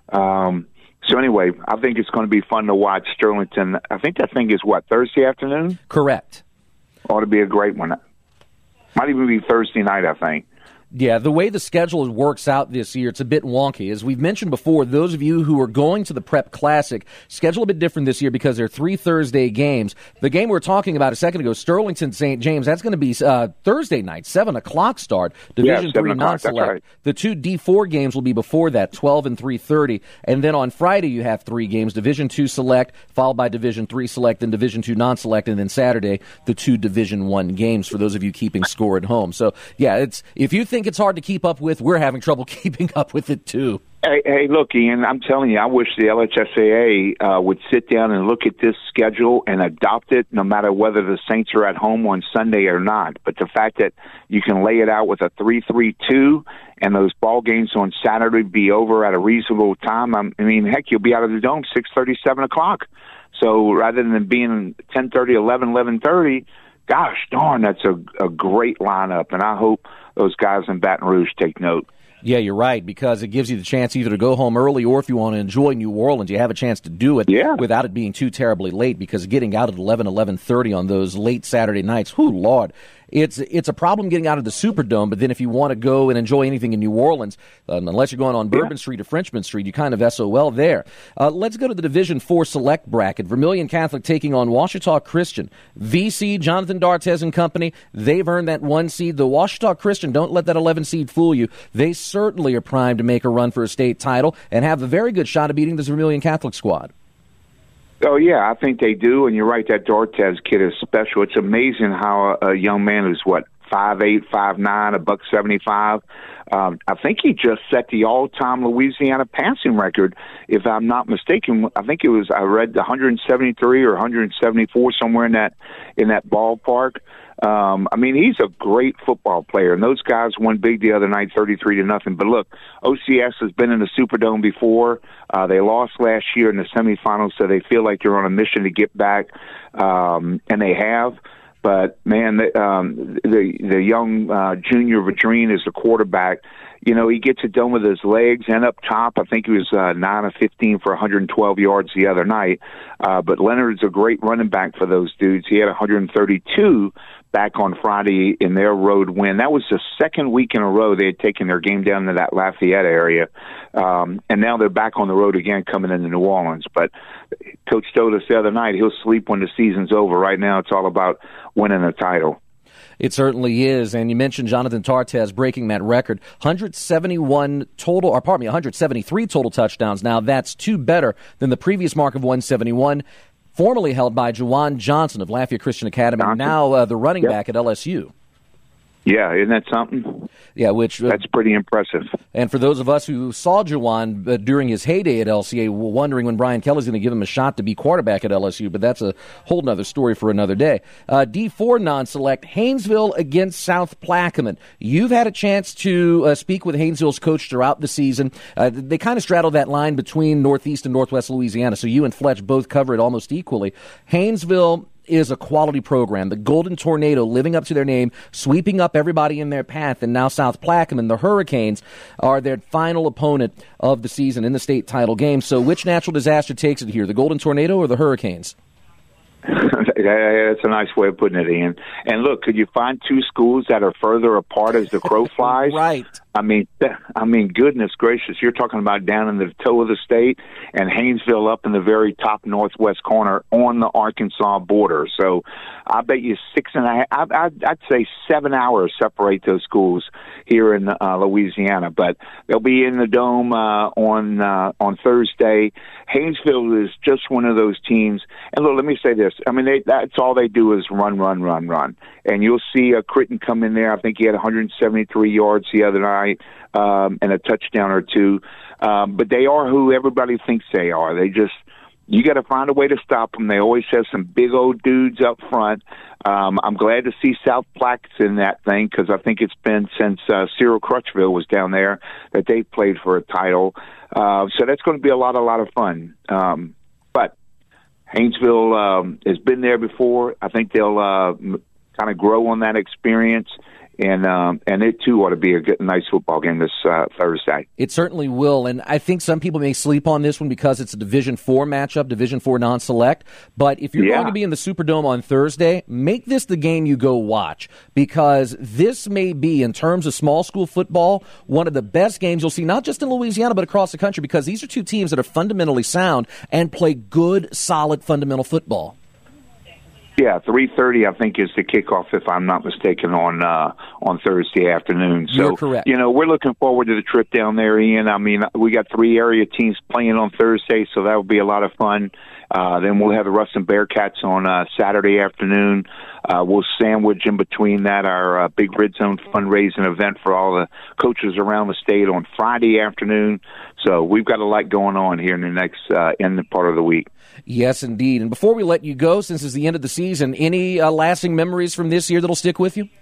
Um, so, anyway, I think it's going to be fun to watch Sterlington. I think that thing is, what, Thursday afternoon? Correct. Ought to be a great one. Might even be Thursday night, I think. Yeah, the way the schedule works out this year, it's a bit wonky. As we've mentioned before, those of you who are going to the Prep Classic, schedule a bit different this year because there are three Thursday games. The game we were talking about a second ago, Sterlington Saint James, that's going to be uh, Thursday night, seven o'clock start, Division yeah, three non-select. Right. The two D four games will be before that, twelve and three thirty. And then on Friday, you have three games, Division two select, followed by Division three select, and Division two non-select, and then Saturday, the two Division one games for those of you keeping score at home. So, yeah, it's if you think it's hard to keep up with, we're having trouble keeping up with it too. Hey, hey, look, Ian, I'm telling you, I wish the L H S A A uh, would sit down and look at this schedule and adopt it no matter whether the Saints are at home on Sunday or not. But the fact that you can lay it out with a three three two and those ball games on Saturday be over at a reasonable time, I mean, heck, you'll be out of the dome six thirty, seven o'clock. So rather than being ten thirty, eleven, eleven thirty, gosh darn, that's a, a great lineup, and I hope those guys in Baton Rouge take note. Yeah, you're right, because it gives you the chance either to go home early or if you want to enjoy New Orleans, you have a chance to do it yeah. without it being too terribly late, because getting out at eleven, eleven thirty on those late Saturday nights, whoo, Lord, it's it's a problem getting out of the Superdome, but then if you want to go and enjoy anything in New Orleans, um, unless you're going on Bourbon yeah. Street or Frenchman Street, you kind of S O L there. Uh, let's go to the Division four Select bracket. Vermilion Catholic taking on Ouachita Christian. V C, Jonathan D'Artes and company, they've earned that one seed. The Ouachita Christian, don't let that eleven seed fool you. They certainly are primed to make a run for a state title and have a very good shot of beating this Vermilion Catholic squad. Oh, yeah, I think they do, and you're right, that D'Artes kid is special. It's amazing how a, a young man who's, what, five eight, five nine, a buck seventy-five, um, I think he just set the all-time Louisiana passing record, if I'm not mistaken. I think it was, I read one seventy-three or one seventy-four, somewhere in that in that ballpark. Um, I mean, he's a great football player, and those guys won big the other night, thirty-three to nothing. But look, O C S has been in the Superdome before. Uh, they lost last year in the semifinals, so they feel like they're on a mission to get back, um, and they have. But man, the um, the, the young uh, junior Vadrine is the quarterback. You know, he gets it done with his legs and up top. I think he was uh, nine of fifteen for one hundred twelve yards the other night. Uh, but Leonard's a great running back for those dudes. He had one hundred thirty-two back on Friday in their road win. That was the second week in a row they had taken their game down to that Lafayette area. Um, and now they're back on the road again coming into New Orleans. But Coach told us the other night he'll sleep when the season's over. Right now it's all about winning a title. It certainly is, and you mentioned Jonathan D'Artes breaking that record. one hundred seventy-one total, or pardon me, one hundred seventy-three total touchdowns. Now that's two better than the previous mark of one seventy-one, formerly held by Juwan Johnson of Lafayette Christian Academy, Johnson. now uh, the running yep. back at L S U. Yeah, isn't that something? Yeah, which uh, that's pretty impressive. And for those of us who saw Juwan uh, during his heyday at L C A, we're wondering when Brian Kelly's going to give him a shot to be quarterback at L S U, but that's a whole other story for another day. Uh, D four non-select, Haynesville against South Plaquemine. You've had a chance to uh, speak with Haynesville's coach throughout the season. Uh, they kind of straddle that line between Northeast and Northwest Louisiana, so you and Fletch both cover it almost equally. Haynesville is a quality program. The Golden Tornado, living up to their name, sweeping up everybody in their path, and now South Plaquemine, the Hurricanes, are their final opponent of the season in the state title game. So which natural disaster takes it here, the Golden Tornado or the Hurricanes? That's a nice way of putting it, Ian. And look, could you find two schools that are further apart as the crow flies? Right. I mean, I mean, goodness gracious, you're talking about down in the toe of the state and Haynesville up in the very top northwest corner on the Arkansas border. So I bet you six and a half, I'd, I'd say seven hours separate those schools here in uh, Louisiana. But they'll be in the Dome uh, on uh, on Thursday. Haynesville is just one of those teams. And look, let me say this. I mean, they, that's all they do is run, run, run, run. And you'll see a Critton come in there. I think he had one hundred seventy-three yards the other night. Um, and a touchdown or two. Um, but they are who everybody thinks they are. They just, you got to find a way to stop them. They always have some big old dudes up front. Um, I'm glad to see South Plaquemine in that thing because I think it's been since uh, Cyril Crutchville was down there that they played for a title. Uh, so that's going to be a lot, a lot of fun. Um, but Haynesville um, has been there before. I think they'll uh, kind of grow on that experience. and um, and it too ought to be a good, nice football game this uh, Thursday. It certainly will, and I think some people may sleep on this one because it's a Division Four matchup, Division Four non-select. But if you're Yeah. going to be in the Superdome on Thursday, make this the game you go watch, because this may be, in terms of small school football, one of the best games you'll see, not just in Louisiana but across the country, because these are two teams that are fundamentally sound and play good, solid, fundamental football. Yeah, three thirty I think is the kickoff, if I'm not mistaken, on uh, on Thursday afternoon. So, You're correct. You know, we're looking forward to the trip down there, Ian. I mean, we got three area teams playing on Thursday, so that will be a lot of fun. Uh, then we'll have the Ruston Bearcats on uh, Saturday afternoon. Uh, we'll sandwich in between that our uh, Big Red Zone fundraising event for all the coaches around the state on Friday afternoon. So we've got a lot going on here in the next uh, end part of the week. Yes, indeed. And before we let you go, since it's the end of the season, any uh, lasting memories from this year that'll stick with you?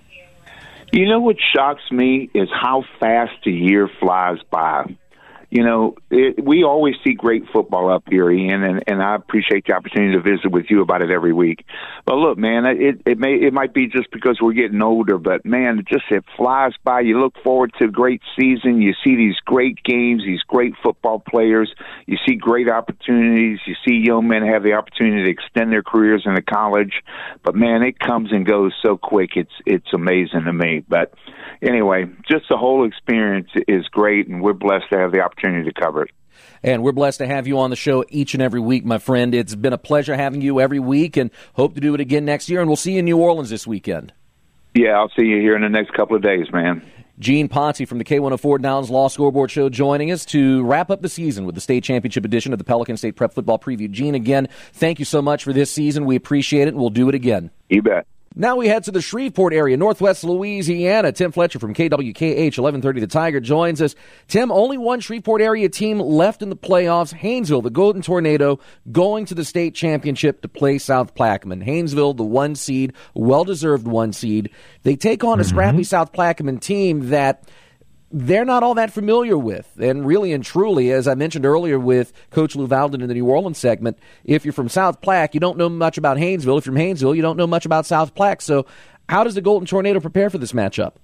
You know what shocks me is how fast a year flies by. You know, it, we always see great football up here, Ian, and, and I appreciate the opportunity to visit with you about it every week. But look, man, it it may it might be just because we're getting older, but man, it just it flies by. You look forward to a great season. You see these great games, these great football players. You see great opportunities. You see young men have the opportunity to extend their careers into college. But man, it comes and goes so quick. It's it's amazing to me. But anyway, just the whole experience is great, and we're blessed to have the opportunity to cover it. And we're blessed to have you on the show each and every week, my friend. It's been a pleasure having you every week, and hope to do it again next year. And we'll see you in New Orleans this weekend. Yeah, I'll see you here in the next couple of days, man. Gene Ponce from the K one oh four Downs Law Scoreboard Show joining us to wrap up the season with the state championship edition of the Pelican State Prep Football Preview. Gene, again, thank you so much for this season. We appreciate it, and we'll do it again. You bet. Now we head to the Shreveport area, northwest Louisiana. Tim Fletcher from K W K H eleven thirty The Tiger joins us. Tim, only one Shreveport area team left in the playoffs. Haynesville, the Golden Tornado, going to the state championship to play South Plaquemine. Haynesville, the one seed, well-deserved one seed. They take on a mm-hmm. scrappy South Plaquemine team that they're not all that familiar with. And really and truly, as I mentioned earlier with Coach Lou Valden in the New Orleans segment, if you're from South Plaque, you don't know much about Haynesville. If you're from Haynesville, you don't know much about South Plaque. So how does the Golden Tornado prepare for this matchup?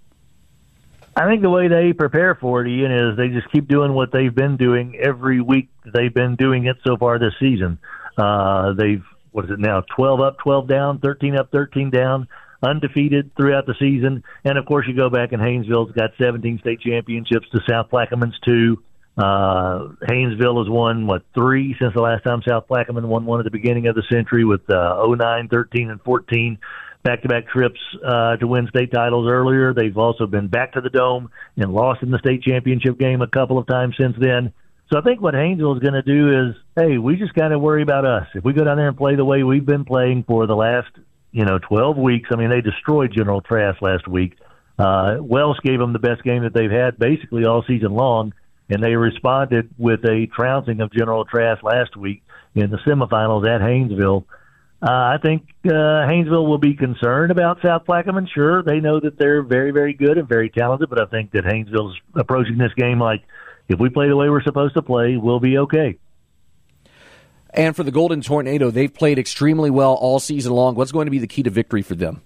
I think the way they prepare for it, Ian, is they just keep doing what they've been doing every week that they've been doing it so far this season. Uh, they've, what is it now, twelve up, twelve down, thirteen up, thirteen down, undefeated throughout the season. And, of course, you go back and Haynesville's got seventeen state championships to South Plaquemine's two. Uh, Haynesville has won, what, three since the last time South Plaquemine won one at the beginning of the century with uh, oh nine, thirteen, and fourteen. Back-to-back trips uh, to win state titles earlier. They've also been back to the Dome and lost in the state championship game a couple of times since then. So I think what Haynesville is going to do is, hey, we just got to worry about us. If we go down there and play the way we've been playing for the last you know, twelve weeks. I mean, they destroyed General Trask last week. Uh, Welsh gave them the best game that they've had basically all season long, and they responded with a trouncing of General Trask last week in the semifinals at Haynesville. Uh, I think uh, Haynesville will be concerned about South Plaquemine. Sure, they know that they're very, very good and very talented, but I think that Haynesville's approaching this game like, if we play the way we're supposed to play, we'll be okay. And for the Golden Tornado, they've played extremely well all season long. What's going to be the key to victory for them?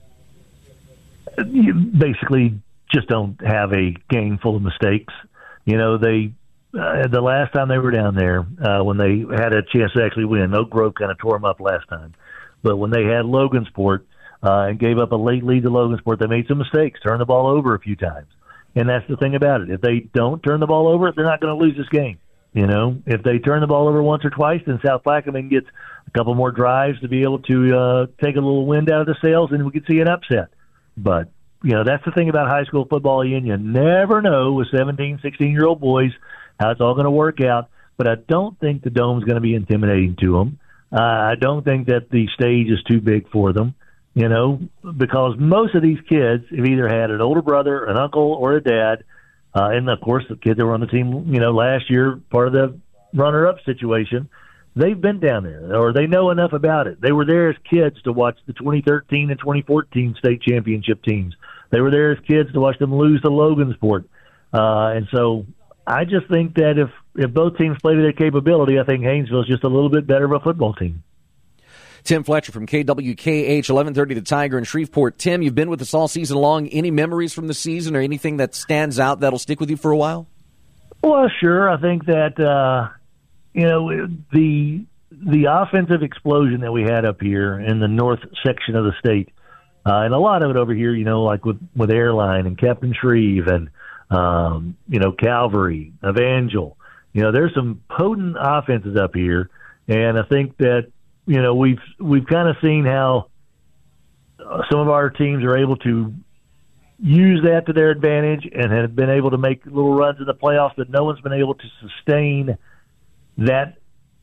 You basically just don't have a game full of mistakes. You know, they uh, the last time they were down there, uh, when they had a chance to actually win, Oak Grove kind of tore them up last time. But when they had Logansport uh, and gave up a late lead to Logansport, they made some mistakes, turned the ball over a few times. And that's the thing about it. If they don't turn the ball over, they're not going to lose this game. You know, if they turn the ball over once or twice, then South Plaquemine gets a couple more drives to be able to uh, take a little wind out of the sails, and we could see an upset. But, you know, that's the thing about high school football, Ian. You never know with seventeen, sixteen-year-old boys how it's all going to work out. But I don't think the Dome's going to be intimidating to them. Uh, I don't think that the stage is too big for them, you know, because most of these kids have either had an older brother, an uncle, or a dad. Uh, and, of course, the kids that were on the team, you know, last year, part of the runner-up situation, they've been down there, or they know enough about it. They were there as kids to watch the twenty thirteen and twenty fourteen state championship teams. They were there as kids to watch them lose to Logansport. Uh, and so I just think that if, if both teams play to their capability, I think Haynesville is just a little bit better of a football team. Tim Fletcher from K W K H, eleven thirty The Tiger in Shreveport. Tim, you've been with us all season long. Any memories from the season or anything that stands out that'll stick with you for a while? Well, sure. I think that, uh, you know, the the offensive explosion that we had up here in the north section of the state, uh, and a lot of it over here, you know, like with, with Airline and Captain Shreve and, um, you know, Calvary, Evangel. You know, there's some potent offenses up here, and I think that, you know, we've we've kind of seen how some of our teams are able to use that to their advantage and have been able to make little runs in the playoffs, but no one's been able to sustain that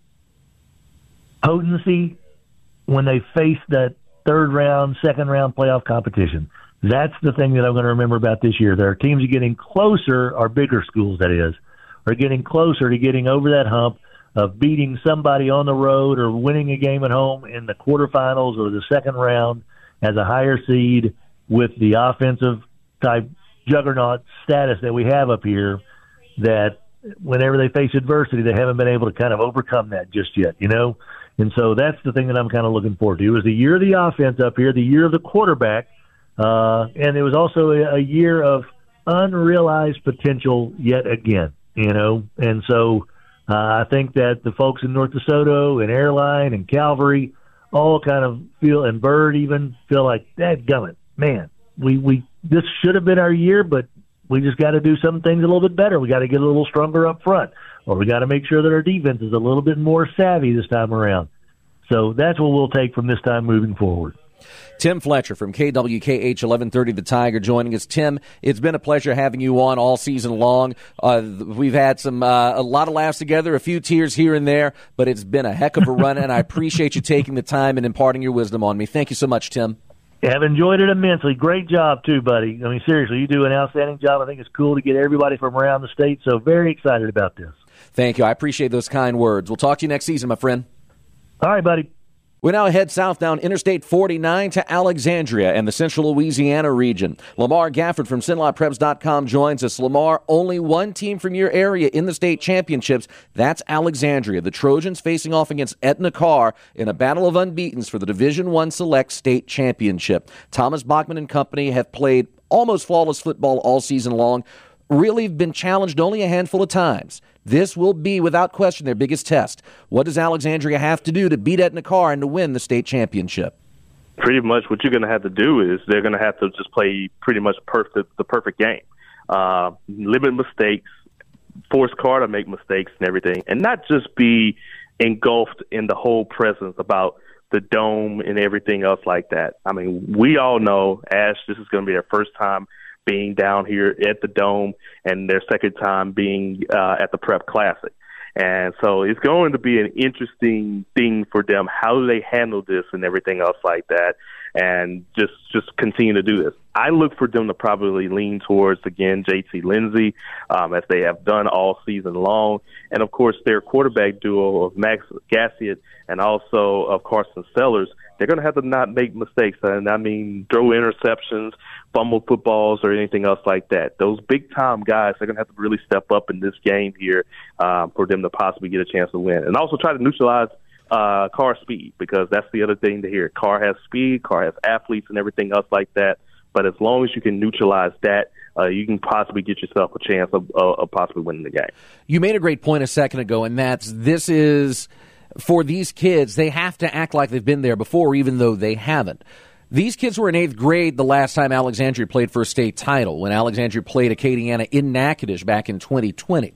potency when they face that third round, second round playoff competition. That's the thing that I'm going to remember about this year. There are teams getting closer, our bigger schools, that is, are getting closer to getting over that hump of beating somebody on the road or winning a game at home in the quarterfinals or the second round as a higher seed with the offensive type juggernaut status that we have up here, that whenever they face adversity, they haven't been able to kind of overcome that just yet, you know? And so that's the thing that I'm kind of looking forward to. It was the year of the offense up here, the year of the quarterback, uh, and it was also a, a year of unrealized potential yet again, you know? And so uh, I think that the folks in North DeSoto and Airline and Calvary all kind of feel, and Bird even, feel like, dadgummit, man, we, we this should have been our year, but we just got to do some things a little bit better. We got to get a little stronger up front, or we got to make sure that our defense is a little bit more savvy this time around. So that's what we'll take from this time moving forward. Tim Fletcher from K W K H, eleven thirty The Tiger, joining us. Tim, it's been a pleasure having you on all season long. Uh, we've had some uh, a lot of laughs together, a few tears here and there, but it's been a heck of a run, and I appreciate you taking the time and imparting your wisdom on me. Thank you so much, Tim. I've enjoyed it immensely. Great job, too, buddy. I mean, seriously, you do an outstanding job. I think it's cool to get everybody from around the state, so very excited about this. Thank you. I appreciate those kind words. We'll talk to you next season, my friend. All right, buddy. We now head south down Interstate forty-nine to Alexandria and the central Louisiana region. Lamar Gafford from Sinlot Preps dot com joins us. Lamar, only one team from your area in the state championships. That's Alexandria. The Trojans facing off against Etna Carr in a battle of unbeatens for the Division I Select State Championship. Thomas Bachman and company have played almost flawless football all season long. Really been challenged only a handful of times. This will be, without question, their biggest test. What does Alexandria have to do to beat Etna Carr and to win the state championship? Pretty much what you're going to have to do is they're going to have to just play pretty much perfect, the perfect game. Uh, limit mistakes, force Carr to make mistakes and everything, and not just be engulfed in the whole presence about the dome and everything else like that. I mean, we all know, Ash, this is going to be their first time being down here at the Dome and their second time being uh, at the Prep Classic. And so it's going to be an interesting thing for them. How do they handle this and everything else like that, and just just continue to do this? I look for them to probably lean towards, again, J T Lindsay, um, as they have done all season long. And, of course, their quarterback duo of Max Gassiet and also of Carson Sellers, they're going to have to not make mistakes. And I mean, throw interceptions, fumble footballs, or anything else like that. Those big-time guys, they're going to have to really step up in this game here um, for them to possibly get a chance to win. And also try to neutralize uh, Carr's speed, because that's the other thing to hear. Carr has speed, Carr has athletes and everything else like that. But as long as you can neutralize that, uh, you can possibly get yourself a chance of, uh, of possibly winning the game. You made a great point a second ago, and that's this is – for these kids, they have to act like they've been there before, even though they haven't. These kids were in eighth grade the last time Alexandria played for a state title, when Alexandria played Acadiana in Natchitoches back in twenty twenty.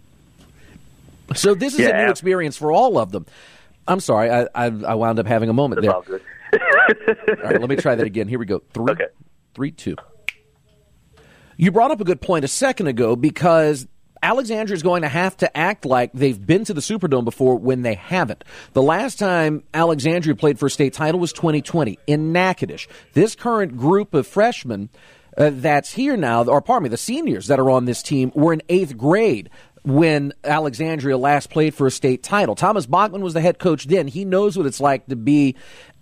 So this is yeah, a new experience for all of them. I'm sorry, I, I, I wound up having a moment That's there. All good. All right, let me try that again. Here we go. Three, okay. three, two. You brought up a good point a second ago, because Alexandria is going to have to act like they've been to the Superdome before when they haven't. The last time Alexandria played for a state title was twenty twenty in Natchitoches. This current group of freshmen uh, that's here now, or pardon me, the seniors that are on this team were in eighth grade when Alexandria last played for a state title. Thomas Bachman was the head coach then. He knows what it's like to be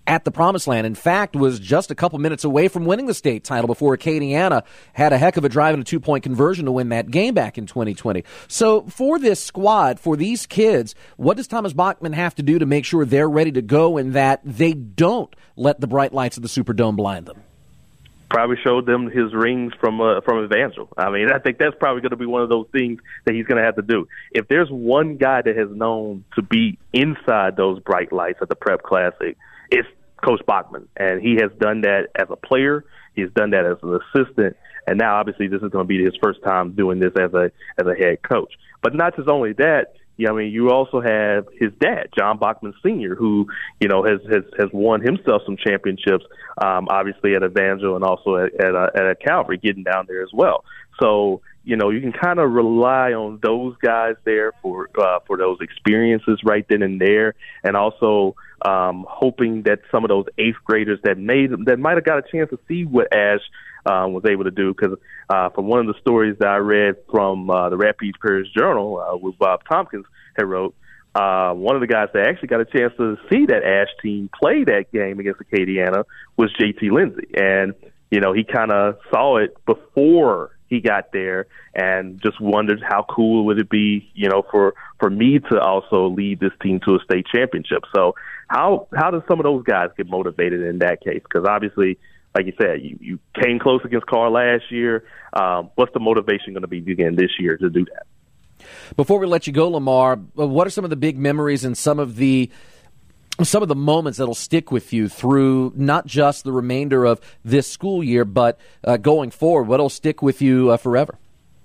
at the Promised Land. In fact, was just a couple minutes away from winning the state title before Acadiana had a heck of a drive and a two-point conversion to win that game back in twenty twenty. So for this squad, for these kids, what does Thomas Bachman have to do to make sure they're ready to go and that they don't let the bright lights of the Superdome blind them? Probably showed them his rings from uh, from Evangel. I mean, I think that's probably going to be one of those things that he's going to have to do. If there's one guy that has known to be inside those bright lights at the Prep Classic, it's Coach Bachman, and he has done that as a player. He's done that as an assistant, and now obviously this is going to be his first time doing this as a as a head coach. But not just only that. Yeah, I mean, you also have his dad, John Bachman Senior, who, you know, has, has, has won himself some championships, um, obviously at Evangel and also at, at, uh, at Calvary, getting down there as well. So, you know, you can kind of rely on those guys there for uh, for those experiences right then and there, and also um, hoping that some of those eighth graders that made that might have got a chance to see what Ash Um, was able to do, because uh, from one of the stories that I read from uh, the Rapides Parish Journal uh, with Bob Tompkins had wrote, uh, one of the guys that actually got a chance to see that Ash team play that game against Acadiana was J T Lindsay. And, you know, he kind of saw it before he got there and just wondered how cool would it be, you know, for, for me to also lead this team to a state championship. So how, how do some of those guys get motivated in that case? Because obviously, like you said, you, you came close against Carl last year. Um, what's the motivation going to be again this year to do that? Before we let you go, Lamar, what are some of the big memories and some of the some of the moments that'll stick with you through not just the remainder of this school year, but uh, going forward? What'll stick with you uh, forever?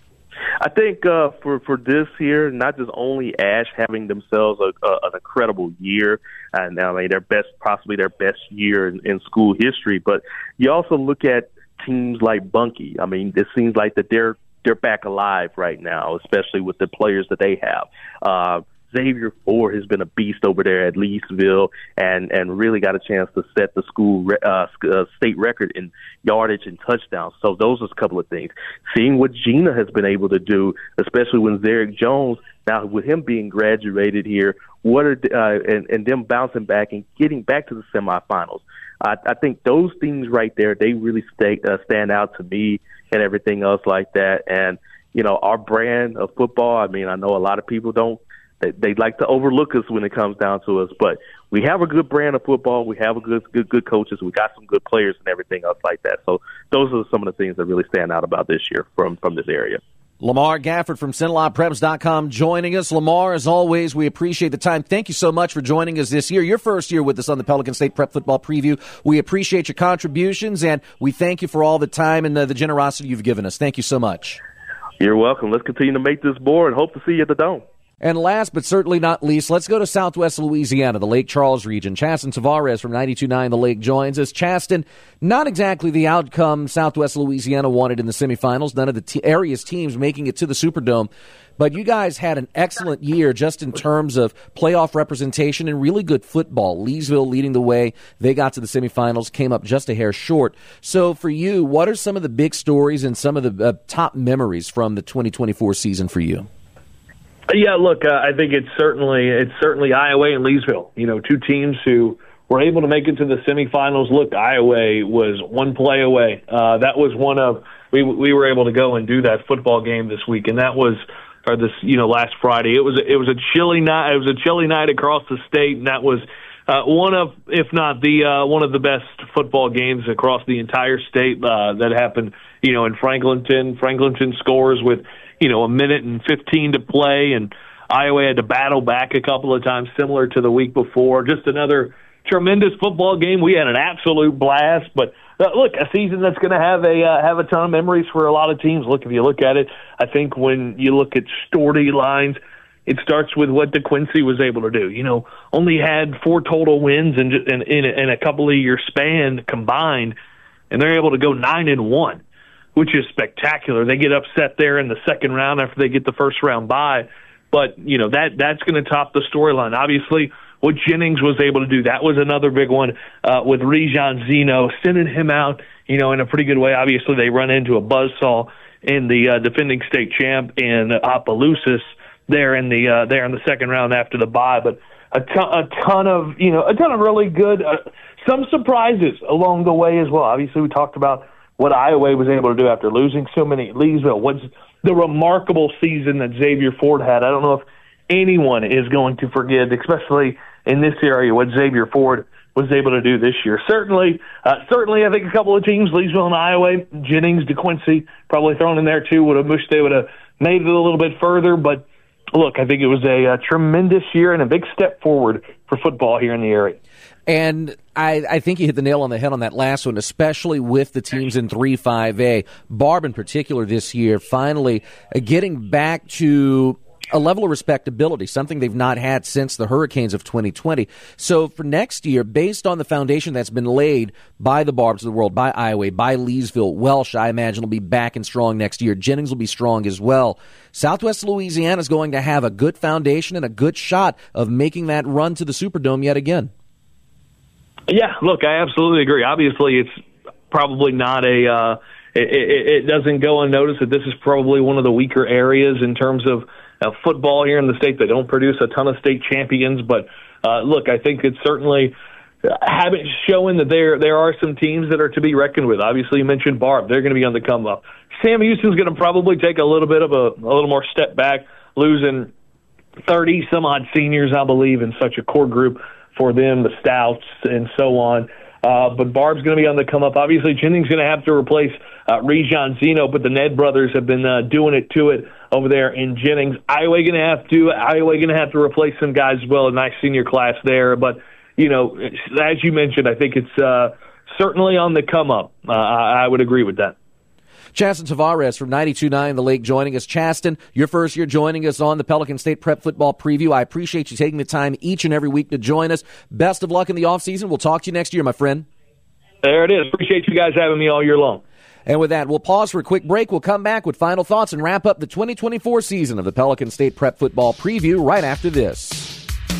I think uh, for for this year, not just only Ash having themselves a, a, an incredible year, and I mean their best, possibly their best year in, in school history, but you also look at teams like Bunkie. I mean, it seems like that they're they're back alive right now, especially with the players that they have. Uh, Xavier Ford has been a beast over there at Leesville and, and really got a chance to set the school re- uh, uh, state record in yardage and touchdowns. So those are a couple of things. Seeing what Gina has been able to do, especially when Zarek Jones, now with him being graduated here, what are uh, and, and them bouncing back and getting back to the semifinals. I, I think those things right there, they really stay, uh, stand out to me and everything else like that. And, you know, our brand of football, I mean, I know a lot of people don't, They, they like to overlook us when it comes down to us, but we have a good brand of football. We have a good, good, good coaches. We got some good players and everything else like that. So those are some of the things that really stand out about this year from, from this area. Lamar Gafford from Cinelot Preps dot com joining us. Lamar, as always, we appreciate the time. Thank you so much for joining us this year. Your first year with us on the Pelican State Prep Football Preview. We appreciate your contributions, and we thank you for all the time and the, the generosity you've given us. Thank you so much. You're welcome. Let's continue to make this board. Hope to see you at the Dome. And last but certainly not least, let's go to Southwest Louisiana, the Lake Charles region. Chasten Tavares from ninety-two point nine The Lake joins us. Chasten, not exactly the outcome Southwest Louisiana wanted in the semifinals. None of the t- area's teams making it to the Superdome. But you guys had an excellent year just in terms of playoff representation and really good football. Leesville leading the way. They got to the semifinals, came up just a hair short. So for you, what are some of the big stories and some of the uh, top memories from the twenty twenty-four season for you? Yeah, look, uh, I think it's certainly it's certainly Iowa and Leesville. You know, two teams who were able to make it to the semifinals. Look, Iowa was one play away. Uh, that was one of we we were able to go and do that football game this week, and that was or this you know last Friday. It was a, it was a chilly night. It was a chilly night across the state, and that was uh, one of, if not the uh, one of the best football games across the entire state uh, that happened. You know, in Franklinton, Franklinton scores with. You know, a minute and fifteen to play, and Iowa had to battle back a couple of times, similar to the week before. Just another tremendous football game. We had an absolute blast, but uh, look, a season that's going to have a uh, have a ton of memories for a lot of teams. Look, if you look at it, I think when you look at story lines, it starts with what DeQuincy was able to do. You know, only had four total wins in in, in, a, in a couple of year span combined, and they're able to go nine and one. Which is spectacular. They get upset there in the second round after they get the first round bye. But, you know, that that's going to top the storyline. Obviously, what Jennings was able to do, that was another big one uh, with Rejon Zeno, sending him out, you know, in a pretty good way. Obviously, they run into a buzzsaw in the uh, defending state champ in Opelousas there in the uh, there in the second round after the bye. But a ton, a ton of you know a ton of really good uh, some surprises along the way as well. Obviously, we talked about what Iowa was able to do after losing so many at Leesville. What's the remarkable season that Xavier Ford had? I don't know if anyone is going to forget, especially in this area, what Xavier Ford was able to do this year. Certainly, uh, certainly, I think a couple of teams, Leesville and Iowa, Jennings, DeQuincy, probably thrown in there too. Would have wished they would have made it a little bit further, but look, I think it was a, a tremendous year and a big step forward for football here in the area. And I, I think you hit the nail on the head on that last one, especially with the teams in three five A. Barb in particular this year finally uh, getting back to a level of respectability, something they've not had since the Hurricanes of twenty twenty. So for next year, based on the foundation that's been laid by the Barbs of the world, by Iowa, by Leesville, Welsh, I imagine, will be back and strong next year. Jennings will be strong as well. Southwest Louisiana is going to have a good foundation and a good shot of making that run to the Superdome yet again. Yeah, look, I absolutely agree. Obviously, it's probably not a uh, it, it, it doesn't go unnoticed that this is probably one of the weaker areas in terms of uh, football here in the state. They don't produce a ton of state champions, but uh, look, I think it's certainly having showing that there there are some teams that are to be reckoned with. Obviously, you mentioned Barb; they're going to be on the come up. Sam Houston's going to probably take a little bit of a a little more step back, losing thirty some odd seniors, I believe, in such a core group for them, the Stouts and so on. Uh, but Barb's going to be on the come up. Obviously, Jennings going to have to replace uh, Rejon Zeno, but the Ned brothers have been uh, doing it to it over there in Jennings. Iowa going to have to Iowa going to have to replace some guys as well. A nice senior class there, but you know, as you mentioned, I think it's uh, certainly on the come up. Uh, I, I would agree with that. Chasten Tavares from ninety-two point nine The Lake joining us. Chasten, your first year joining us on the Pelican State Prep Football Preview. I appreciate you taking the time each and every week to join us. Best of luck in the offseason. We'll talk to you next year, my friend. There it is. Appreciate you guys having me all year long. And with that, we'll pause for a quick break. We'll come back with final thoughts and wrap up the twenty twenty-four season of the Pelican State Prep Football Preview right after this.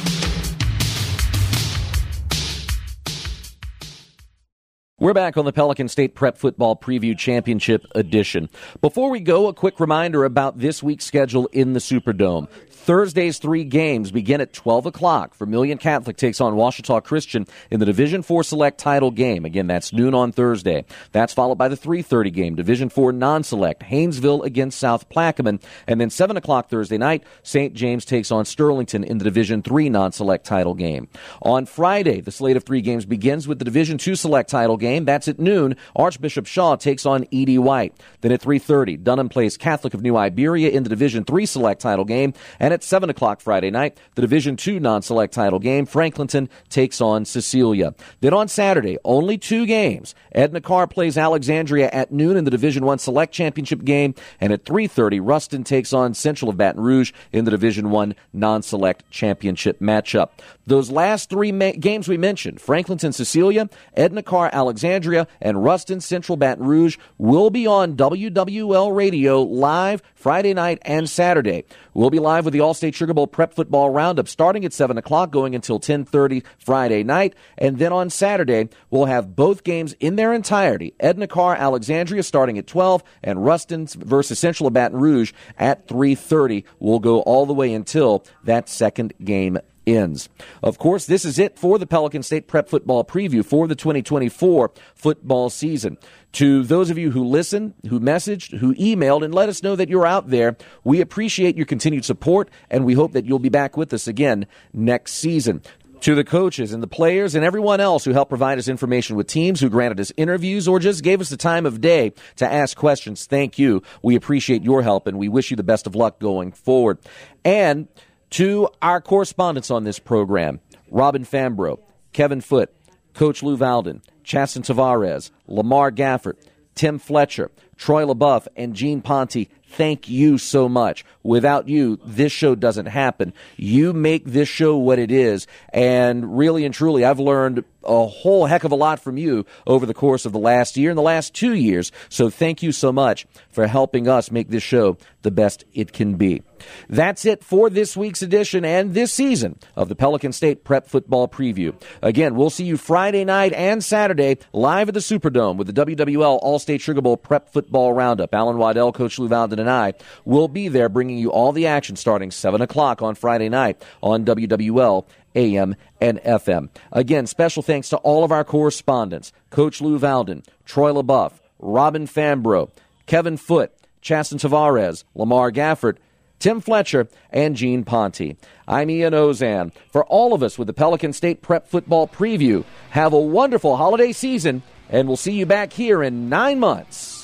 We're back on the Pelican State Prep Football Preview Championship Edition. Before we go, a quick reminder about this week's schedule in the Superdome. Thursday's three games begin at twelve o'clock. Vermilion Catholic takes on Ouachita Christian in the Division four Select title game. Again, that's noon on Thursday. That's followed by the three thirty game, Division four non-select, Haynesville against South Plaquemine. And then seven o'clock Thursday night, Saint James takes on Sterlington in the Division three non-select title game. On Friday, the slate of three games begins with the Division two Select title game. That's at noon. Archbishop Shaw takes on E D White. Then at three thirty, Dunham plays Catholic of New Iberia in the Division three Select title game. And at seven o'clock Friday night, the Division two non-select title game, Franklinton takes on Cecilia. Then on Saturday, only two games. Edna Carr plays Alexandria at noon in the Division one Select Championship game, and at three thirty, Ruston takes on Central of Baton Rouge in the Division one non-select championship matchup. Those last three ma- games we mentioned, Franklinton, Cecilia, Edna Carr, Alexandria, and Ruston, Central Baton Rouge, will be on W W L Radio live Friday night and Saturday. We'll be live with the All-State Sugar Bowl Prep Football Roundup starting at seven o'clock, going until ten thirty Friday night. And then on Saturday, we'll have both games in their entirety. Edna Carr, Alexandria starting at twelve, and Ruston versus Central of Baton Rouge at three thirty. We'll go all the way until that second game ends. Of course, this is it for the Pelican State Prep Football Preview for the twenty twenty-four football season. To those of you who listened, who messaged, who emailed, and let us know that you're out there, we appreciate your continued support, and we hope that you'll be back with us again next season. To the coaches and the players and everyone else who helped provide us information with teams, who granted us interviews, or just gave us the time of day to ask questions, thank you. We appreciate your help, and we wish you the best of luck going forward. And to our correspondents on this program, Robin Fambro, Kevin Foote, Coach Lou Valden, Chasten Tavares, Lamar Gafford, Tim Fletcher, Troy LaBeouf, and Gene Ponte, thank you so much. Without you, this show doesn't happen. You make this show what it is, and really and truly, I've learned a whole heck of a lot from you over the course of the last year and the last two years, so thank you so much for helping us make this show the best it can be. That's it for this week's edition and this season of the Pelican State Prep Football Preview. Again, we'll see you Friday night and Saturday live at the Superdome with the W W L All-State Sugar Bowl Prep Football Football Roundup. Alan Waddell, Coach Lou Valden, and I will be there bringing you all the action starting seven o'clock on Friday night on W W L A M and F M. Again, special thanks to all of our correspondents, Coach Lou Valden, Troy LaBeouf, Robin Fambro, Kevin Foote, Chasten Tavares, Lamar Gafford, Tim Fletcher, and Gene Ponte. I'm Ian Ozan. For all of us with the Pelican State Prep Football Preview, have a wonderful holiday season, and we'll see you back here in nine months.